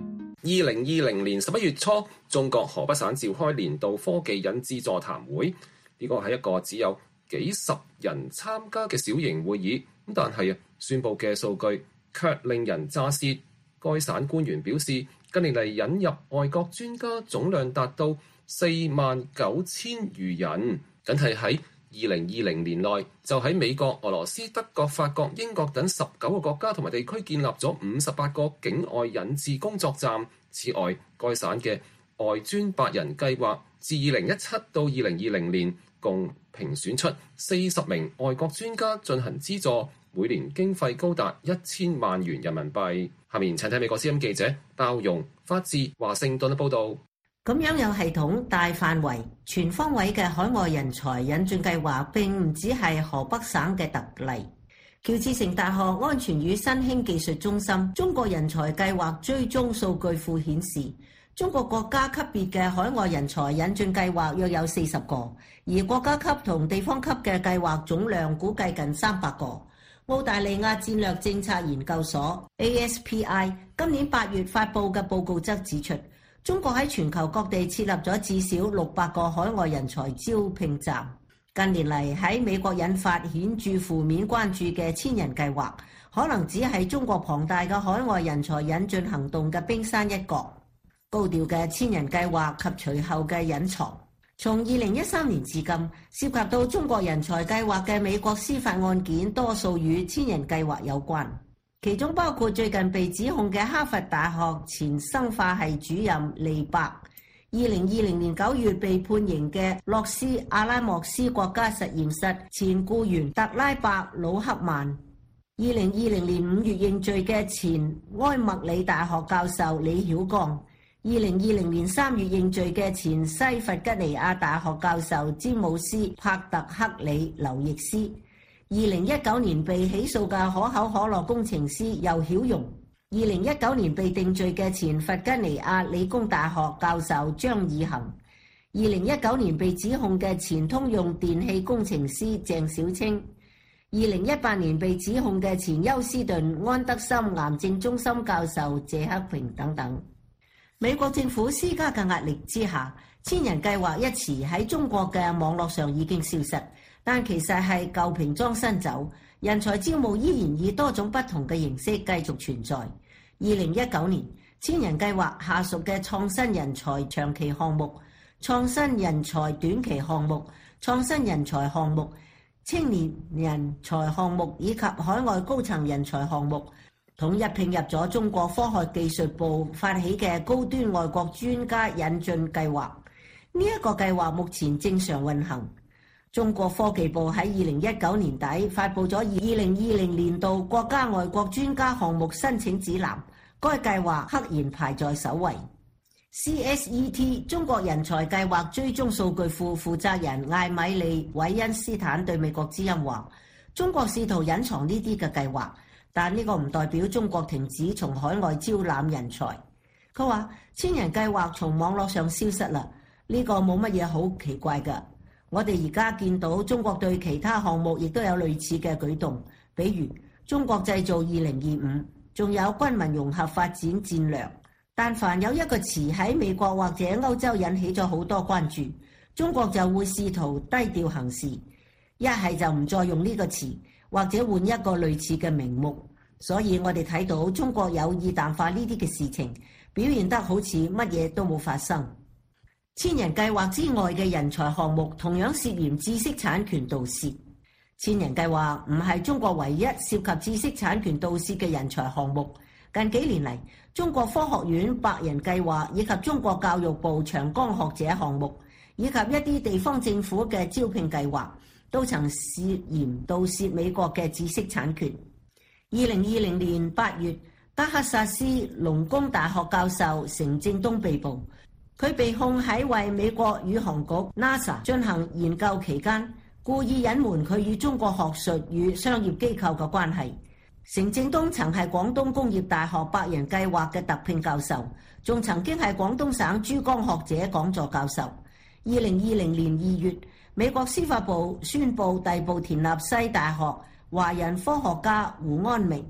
零二零年十一月初，中國河北省召開年度科技引智座談會，呢個係一個只有幾十人參加嘅小型會議，咁但係啊，宣佈嘅數據卻令人咋舌。該省官員表示，近年嚟引入外國專家總量達到四萬九千餘人，僅係喺二零二零年內就喺美國、俄羅斯、德國、法國、英國等十九個國家同埋地區建立咗五十八個境外引智工作站。此外，該省嘅外專百人計劃自二零一七到二零二零年共評選出四十名外國專家進行資助，每年經費高達一千萬元人民幣。下面請睇美國之音記者包容發自華盛頓嘅報導。 咁樣有系統、大範圍、全方位嘅海外人才引進計劃並唔只係河北省嘅特例。喬治城大學安全與新興技術中心中國人才計劃追蹤數據庫顯示，中國國家級別嘅海外人才引進計劃約有四十個，而國家級同地方級嘅計劃總量估計近三百個。澳大利亞戰略政策研究所 A S P I 今年八月發布嘅報告則指出，中國喺全球各地設立咗至少六百個海外人才招聘站。近年嚟喺美國引發顯著負面關注嘅千人計劃，可能只係中國龐大嘅海外人才引進行動嘅冰山一角。高調嘅千人計劃及隨後嘅隱藏，從二零一三年至今，涉及到中國人才計劃嘅美國司法案件多數與千人計劃有關，其中包括最近被指控嘅哈佛大學前生化系主任利伯，二零二零年九月被判刑嘅洛斯阿拉莫斯國家實驗室前僱員特拉伯魯克曼，二零二零年五月認罪嘅前埃默里大學教授李曉光，二零二零年三月認罪嘅前西弗吉尼亞大學教授詹姆斯帕特克里劉易斯，二零一九年被起訴嘅可口可樂工程師尤曉容，二零一九年被定罪嘅前弗吉尼亞理工大學教授張以恒，二零一九年被指控嘅前通用電氣工程師鄭小青，二零一八年被指控嘅前休斯頓安德森癌症中心教授謝克平等等。美國政府施加嘅壓力之下，千人計劃一詞喺中國嘅網絡上已經消失，但其實係舊瓶裝新酒，人才招募依然以多種不同嘅形式繼續存在。二零一九年，千人計劃下屬嘅創新人才長期項目、創新人才短期項目、創新人才項目、青年人才項目以及海外高層人才項目，統一併入咗中國科學技術部發起嘅高端外國專家引進計劃。呢一個計劃目前正常運行。中國科技部喺二零一九年底發布咗二零二零年度國家外國專家項目申請指南，該計劃赫然排在首位。C S E T 中國人才計劃追蹤數據庫負責人艾米利韋恩斯坦對美國之音話：中國試圖隱藏呢啲嘅計劃，但呢個唔代表中國停止從海外招攬人才。佢話千人計劃從網絡上消失啦，呢個冇乜嘢好奇怪㗎。我哋而家見到中國對其他項目亦都有類似嘅舉動，比如中國製造二零二五，仲有軍民融合發展戰略。但凡有一個詞喺美國或者歐洲引起咗好多關注，中國就會試圖低調行事，一係就唔再用呢個詞，或者換一個類似嘅名目。所以我哋睇到中國有意淡化呢啲嘅事情，表現得好似乜嘢都冇發生。千人計劃之外嘅人才項目同樣涉嫌知識產權盜竊。千人計劃唔係中國唯一涉及知識產權盜竊嘅人才項目。近幾年嚟，中國科學院百人計劃以及中國教育部長江學者項目，以及一啲地方政府嘅招聘計劃，都曾涉嫌盜竊美國嘅知識產權。二零二零年八月，德克薩斯農工大學教授成正東被捕。佢被控喺為美國宇航局 NASA 進行研究期間，故意隱瞞佢與中國學術與商業機構嘅關係。成正東曾係廣東工業大學百人計劃嘅特聘教授，仲曾經係廣東省珠江學者講座教授。二零二零年二月，美國司法部宣布逮捕田納西大學華人科學家胡安明。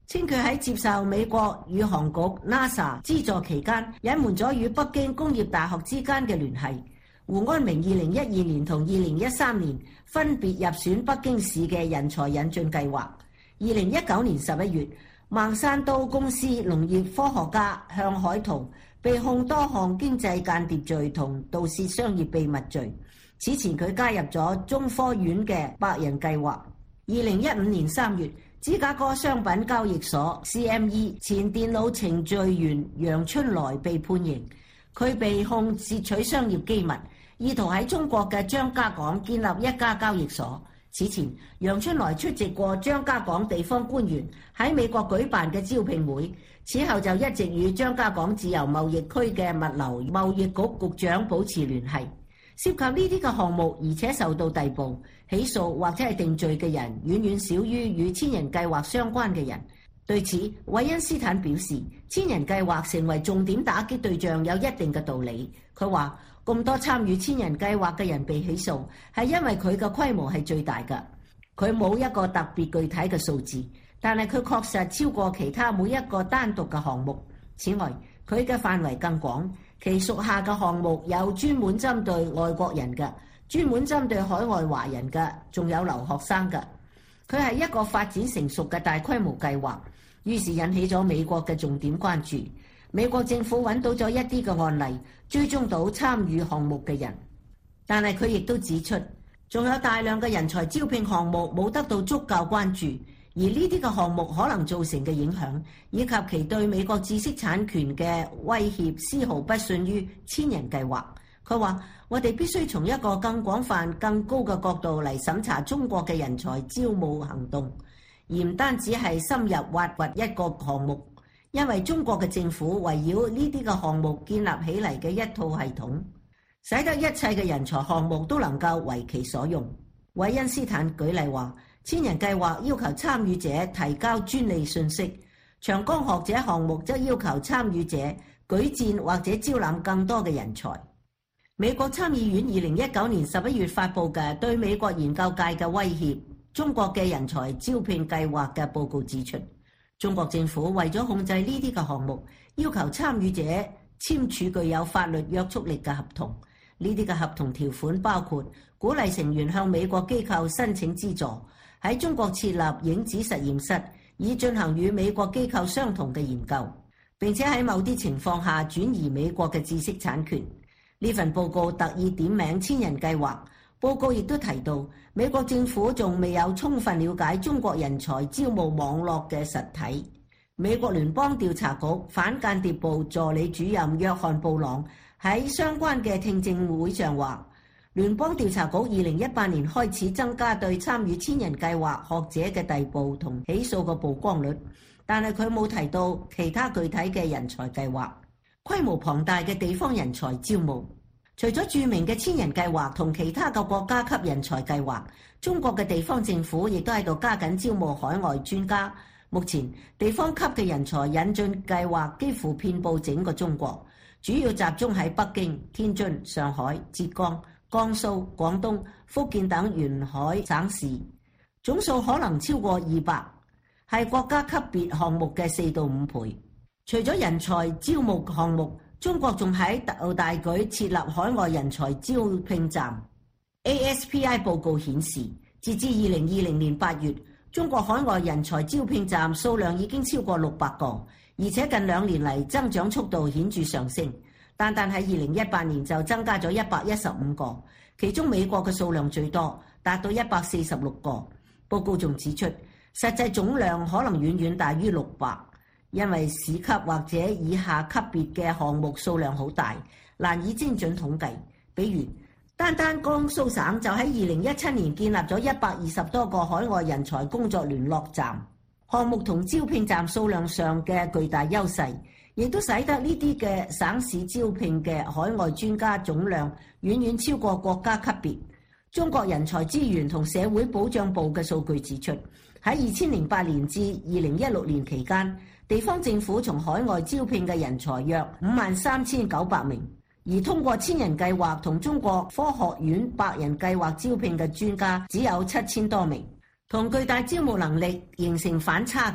稱佢喺接受美國宇航局 NASA 資助期間，隱瞞咗與北京工業大學之間嘅聯繫。胡安明二零一二年同二零一三年分別入選北京市嘅人才引進計劃。二零一九年十一月，孟山都公司農業科學家向海圖被控多項經濟間諜罪同盜竊商業秘密罪。此前佢加入咗中科院嘅百人計劃。二零一五年三月，芝加哥商品交易所 C M E 前電腦程序員楊春來被判刑，佢被控竊取商業機密，意圖喺中國嘅張家港建立一家交易所。此前，楊春來出席過張家港地方官員喺美國舉辦嘅招聘會，此後就一直與張家港自由貿易區嘅物流貿易局局長保持聯繫。涉及呢啲嘅項目，而且受到逮捕、起訴或者係定罪嘅人，遠遠少於與千人計劃相關嘅人。對此，韋恩斯坦表示，千人計劃成為重點打擊對象有一定嘅道理。佢話，咁多參與千人計劃嘅人被起訴，係因為佢嘅規模係最大嘅。佢冇一個特別具體嘅數字，但係佢確實超過其他每一個單獨嘅項目。此外，佢嘅範圍更廣。其屬下嘅項目有專門針對外國人嘅，專門針對海外華人嘅，仲有留學生嘅。佢係一個發展成熟嘅大規模計劃，於是引起咗美國嘅重點關注。美國政府揾到咗一啲嘅案例，追蹤到參與項目嘅人。但係佢亦都指出，仲有大量嘅人才招聘項目冇得到足夠關注。而呢啲嘅項目可能造成嘅影響，以及其對美國知識產權嘅威脅，絲毫不遜於千人計劃。佢話：我哋必須從一個更廣泛、更高嘅角度嚟審查中國嘅人才招募行動，而唔單止係深入挖掘一個項目，因為中國嘅政府圍繞呢啲嘅項目建立起嚟嘅一套系統，使得一切嘅人才項目都能夠為其所用。韋恩斯坦舉例話：千人計劃要求參與者提交專利信息，長江學者項目則要求參與者舉薦或者招攬更多嘅人才。美國參議院二零一九年十一月發布嘅對美國研究界嘅威脅中國嘅人才招聘計劃嘅報告指出，中國政府為咗控制呢啲嘅項目，要求參與者簽署具有法律約束力嘅合同。呢啲嘅合同條款包括鼓勵成員向美國機構申請資助，喺中國設立影子實驗室，以進行與美國機構相同嘅研究，並且喺某啲情況下轉移美國嘅知識產權。呢份報告特意點名千人計劃。報告亦都提到，美國政府仲未有充分了解中國人才招募網絡嘅實體。美國聯邦調查局反間諜部助理主任約翰布朗喺相關嘅聽證會上話，聯邦調查局二零一八年開始增加對參與千人計劃學者嘅逮捕同起訴嘅曝光率，但係佢冇提到其他具體嘅人才計劃。規模龐大嘅地方人才招募，除咗著名嘅千人計劃同其他嘅國家級人才計劃，中國嘅地方政府亦都喺度加緊招募海外專家。目前地方級嘅人才引進計劃幾乎遍佈整個中國，主要集中喺北京、天津、上海、浙江、江蘇、廣東、福建等沿海省市，總數可能超過二百，係國家級別項目嘅四到五倍。除咗人才招募項目，中國仲喺大大舉設立海外人才招聘站。A S P I 報告顯示，截至二零二零年八月，中國海外人才招聘站數量已經超過六百個，而且近兩年嚟增長速度顯著上升。單單喺二零一八年就增加咗一百一十五個，其中美國嘅數量最多，達到一百四十六個。報告仲指出，實際總量可能遠遠大於六百，因為市級或者以下級別嘅項目數量好大，難以精準統計。比如，單單江蘇省就喺二零一七年建立咗一百二十多個海外人才工作聯絡站，項目同招聘站數量上嘅巨大優勢，亦都使得呢啲嘅省市招聘嘅海外專家總量遠遠超過國家級別。中國人才資源同社會保障部嘅數據指出，喺二千零八年至二零一六年期間，地方政府從海外招聘嘅人才約五萬三千九百名，而通過千人計劃同中國科學院百人計劃招聘嘅專家只有七千多名。同巨大招募能力形成反差嘅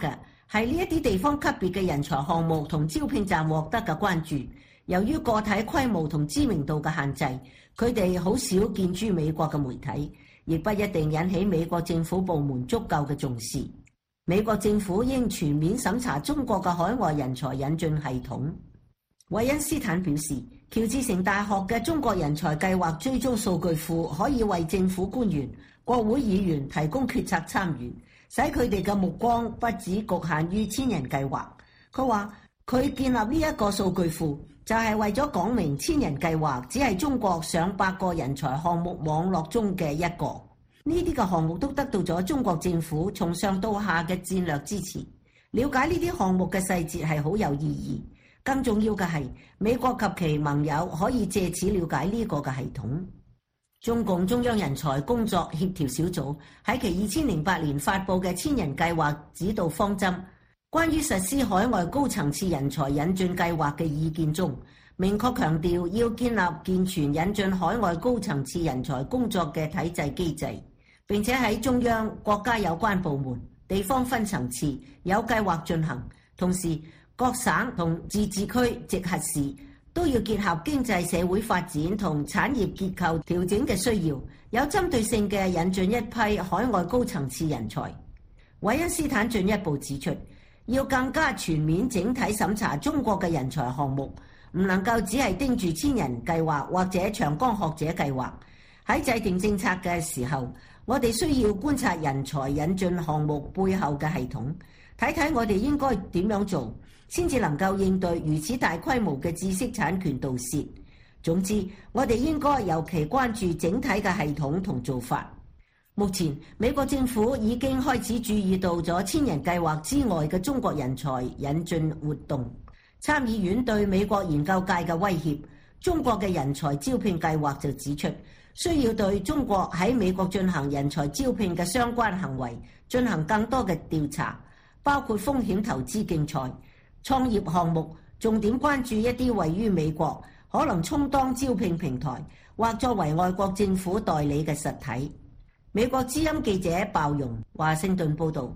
係呢一啲地方級別嘅人才項目同招聘站獲得嘅關注。由於個體規模同知名度嘅限制，佢哋好少見諸美國嘅媒體，亦不一定引起美國政府部門足夠嘅重視。美國政府應全面審查中國嘅海外人才引進系統。韋恩斯坦表示，喬治城大學嘅中國人才計劃追蹤數據庫可以為政府官員、國會議員提供決策參與，使佢哋嘅目光不只局限於千人計劃。佢話佢建立呢一個數據庫就係為咗講明千人計劃只係中國上百個人才項目網絡中嘅一個。呢啲嘅項目都得到咗中國政府從上到下嘅戰略支持。了解呢啲項目嘅細節係好有意義。更重要嘅係，美國及其盟友可以借此了解呢個嘅系統。中共中央人才工作協調小組喺其二千零八年發布嘅千人計劃指導方針，關於實施海外高層次人才引進計劃嘅意見中，明確強調要建立健全引進海外高層次人才工作嘅體制機制，並且喺中央、國家有關部門、地方分層次有計劃進行。同時，各省同自治區直轄市都要結合經濟社會發展同產業結構調整嘅需要，有針對性嘅引進一批海外高層次人才。韋恩斯坦進一步指出，要更加全面整體審查中國嘅人才項目，唔能夠只係盯住千人計劃或者長江學者計劃。喺制定政策嘅時候，我哋需要觀察人才引進項目背後嘅系統，睇睇我哋應該點樣做，先至能夠應對如此大規模嘅知識產權盜竊。總之，我哋應該尤其關注整體嘅系統同做法。目前，美國政府已經開始注意到咗千人計劃之外嘅中國人才引進活動。參議院對美國研究界嘅威脅，中國嘅人才招聘計劃就指出，需要對中國喺美國進行人才招聘嘅相關行為進行更多嘅調查，包括風險投資競賽、創業項目，重點關注一啲位於美國可能充當招聘平台或作為外國政府代理嘅實體。美國之音記者鮑容華盛頓報導。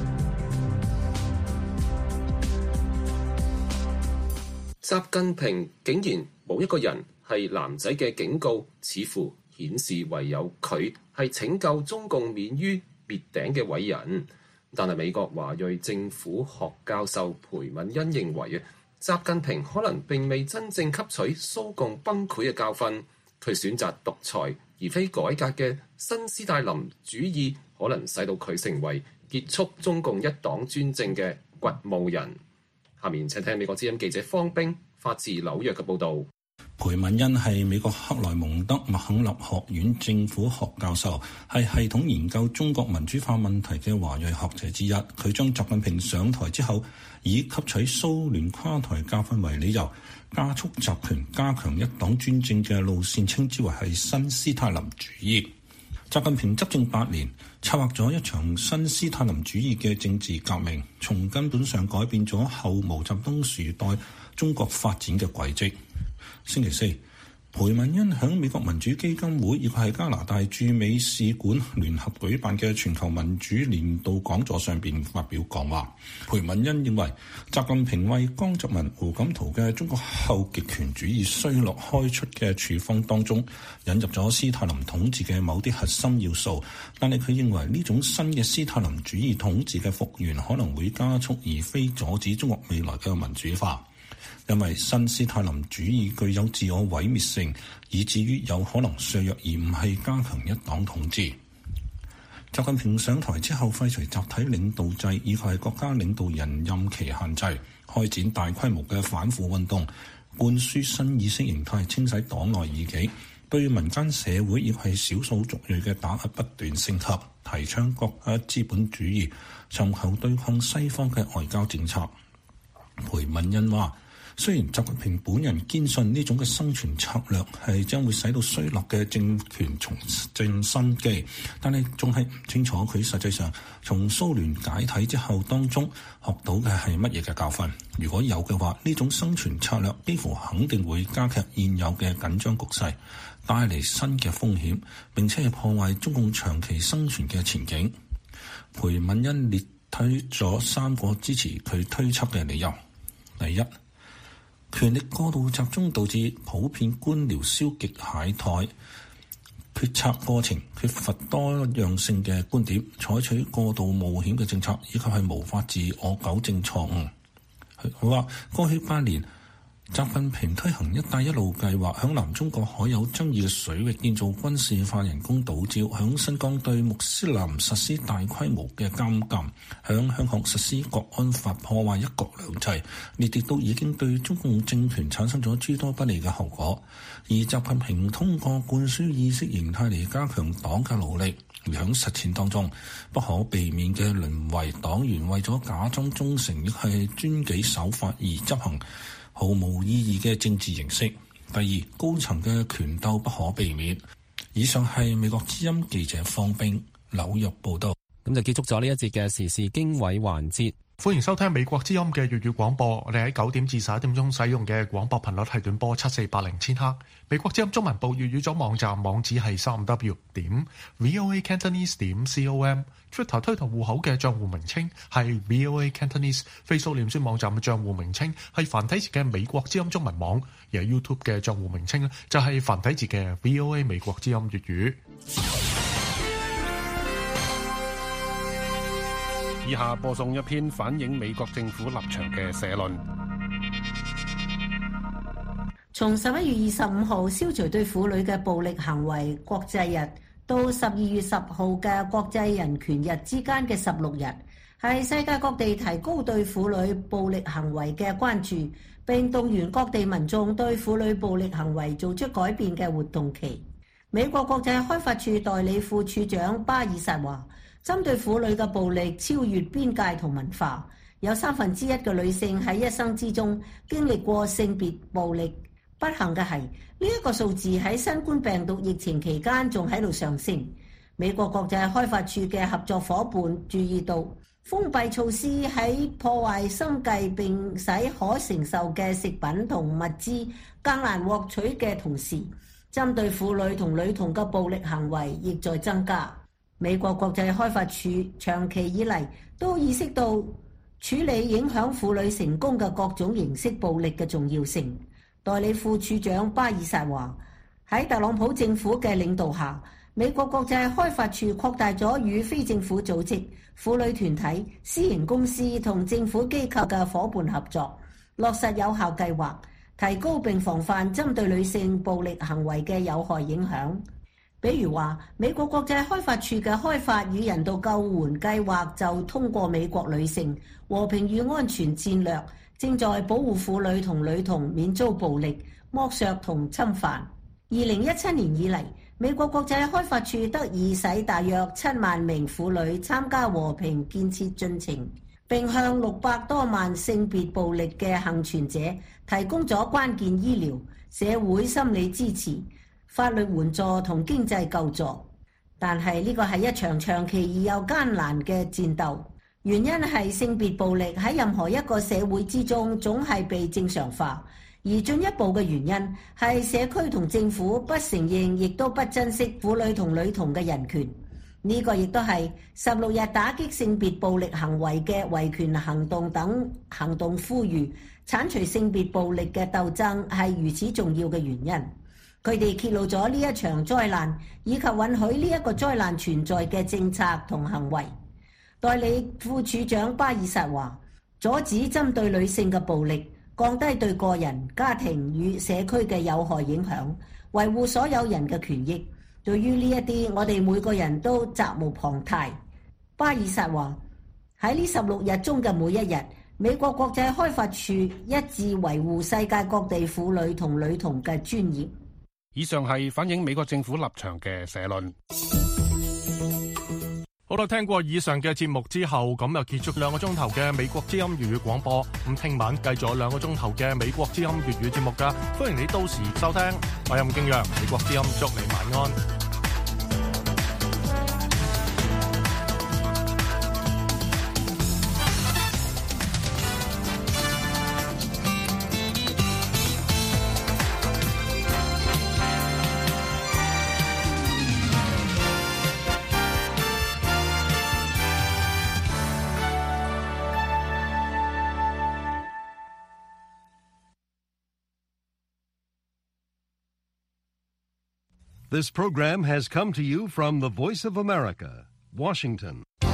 習近平竟然冇一個人係男仔嘅警告，似乎顯示唯有佢係拯救中共免於滅頂嘅偉人。但係美國華裔政府學教授裴敏恩認為啊，習近平可能並未真正吸取蘇共崩潰嘅教訓，佢選擇獨裁而非改革嘅新斯大林主義，可能使到佢成為結束中共一黨專政嘅掘墓人。下面請聽美國之音記者方冰發自紐約嘅報導。 裴敏恩係美國克萊蒙德麥肯納學院政府學教授，係系統研究中國民主化問題嘅華裔學者之一。佢將習近平上台之後以吸取蘇聯垮台教訓為理由，加速集權、加強一黨專政嘅路線，稱之為係新斯大林主義。習近平執政八年，策劃咗一場新斯大林主義嘅政治革命，從根本上改變咗後毛澤東時代中國發展嘅軌跡。星期四，裴敏恩喺美國民主基金會以及係加拿大駐美使館聯合舉辦嘅全球民主年度講座上邊發表講話。裴敏恩認為，習近平為江澤民、胡錦濤嘅中國後極權主義衰落開出嘅處方當中，引入咗斯大林統治嘅某啲核心要素，但係佢認為呢種新嘅斯大林主義統治嘅復原可能會加速而非阻止中國未來嘅民主化。因為新斯大林主義具有自我毀滅性，以至於有可能削弱而唔係加強一黨統治。習近平上台之後廢除集體領導制，以及係國家領導人任期限制，開展大規模嘅反腐運動，灌輸新意識形態，清洗黨內異己，對民間社會以及係少數族裔嘅打壓不斷升級，提倡國家資本主義，尋求對抗西方嘅外交政策。裴敏恩話，雖然習近平本人堅信呢種嘅生存策略係將會使到衰落嘅政權重振生機，但係仲係唔清楚佢實際上從蘇聯解體之後當中學到嘅係乜嘢嘅教訓。如果有嘅話，呢種生存策略幾乎肯定會加劇現有嘅緊張局勢，帶嚟新嘅風險，並且係破壞中共長期生存嘅前景。裴敏恩列推咗三個支持佢推測嘅理由。第一，權力過度集中導致普遍官僚消極懈怠，決策過程缺乏多樣性嘅觀點，採取過度冒險嘅政策，以及係無法自我糾正錯誤。佢話過去八年，習近平推行一帶一路計劃，響南中國海有爭議嘅水域建造軍事化人工島礁，響新疆對穆斯林實施大規模嘅監禁，響香港實施國安法，破壞一國兩制，呢啲都已經對中共政權產生咗諸多不利嘅後果。而習近平通過灌輸意識形態嚟加強黨嘅努力，而響實踐當中不可避免嘅淪為黨員為咗假裝忠誠，亦係遵紀守法而執行毫無意義嘅政治形式。第二，高層嘅權鬥不可避免。以上係美國之音記者方冰紐約報道。 咁就結束咗呢一節嘅時事經緯環節。 歡迎收聽美國之音嘅粵語廣播。我哋喺九點至十一點鐘使用嘅廣播頻率係短波七四八零千赫。美國之音中文部粵語組網站網址係三 w 點 voa cantonese 點 com。Twitter 推特戶口嘅賬戶名稱係 voa cantonese。Facebook 臉書網站嘅賬戶名稱係繁體字嘅美國之音中文網。而 YouTube 嘅賬戶名稱呢就係繁體字嘅 voa 美國之音粵語。 以下播送一篇反映美國政府立場嘅社論。 從十一月二十五號消除對婦女嘅暴力行為國際日到十二月十號嘅國際人權日之間嘅十六日，係世界各地提高對婦女暴力行為嘅關注，並動員各地民眾對婦女暴力行為做出改變嘅活動期。美國國際開發處代理副處長巴爾薩話，針對婦女嘅暴力超越邊界同文化，有三分之一嘅女性喺一生之中經歷過性別暴力。不幸嘅係，呢一個數字喺新冠病毒疫情期間仲喺度上升。美國國際開發處嘅合作夥伴注意到，封閉措施喺破壞生計並使可承受嘅食品同物資更難獲取嘅同時，針對婦女同女童嘅暴力行為亦在增加。美國國際開發處長期以嚟都意識到處理影響婦女成功嘅各種形式暴力嘅重要性。代理副處長巴爾薩話，喺特朗普政府嘅領導下，美國國際開發處擴大咗與非政府組織、婦女團體、私營公司同政府機構嘅夥伴合作，落實有效計劃，提高並防範針對女性暴力行為嘅有害影響。比如話，美國國際開發處嘅開發與人道救援計劃就通過美國女性和平與安全戰略，正在保護婦女同女童免遭暴力、剝削同侵犯。二零一七年以嚟，美國國際開發處得以使大約七萬名婦女參加和平建設進程，並向六百多萬性別暴力嘅幸存者提供咗關鍵醫療、社會心理支持、法律援助同經濟救助。但係呢個係一場長期而又艱難嘅戰鬥，原因係性別暴力喺任何一個社會之中總係被正常化，而進一步嘅原因係社區同政府不承認亦都不珍惜婦女同女童嘅人權。呢個亦都係十六日打擊性別暴力行為嘅維權行動等行動呼籲剷除性別暴力嘅鬥爭係如此重要嘅原因。佢哋揭露咗呢一場災難，以及允許呢一個災難存在嘅政策同行為。代理副處長巴爾薩話，阻止針對女性嘅暴力，降低對個人、家庭與社區嘅有害影響，維護所有人嘅權益。對於呢一啲，我哋每個人都責無旁貸。巴爾薩話，喺呢十六日中嘅每一日，美國國際開發處一致維護世界各地婦女同女童嘅尊嚴。 以上係反映美國政府立場嘅社論。 好啦，聽過以上嘅節目之後，咁又結束兩個鐘頭嘅美國之音粵語廣播。咁聽晚繼續有兩個鐘頭嘅美國之音粵語節目噶，歡迎你到時收聽。我係吳敬陽，美國之音祝你晚安。 This program has come to you from the Voice of America, Washington.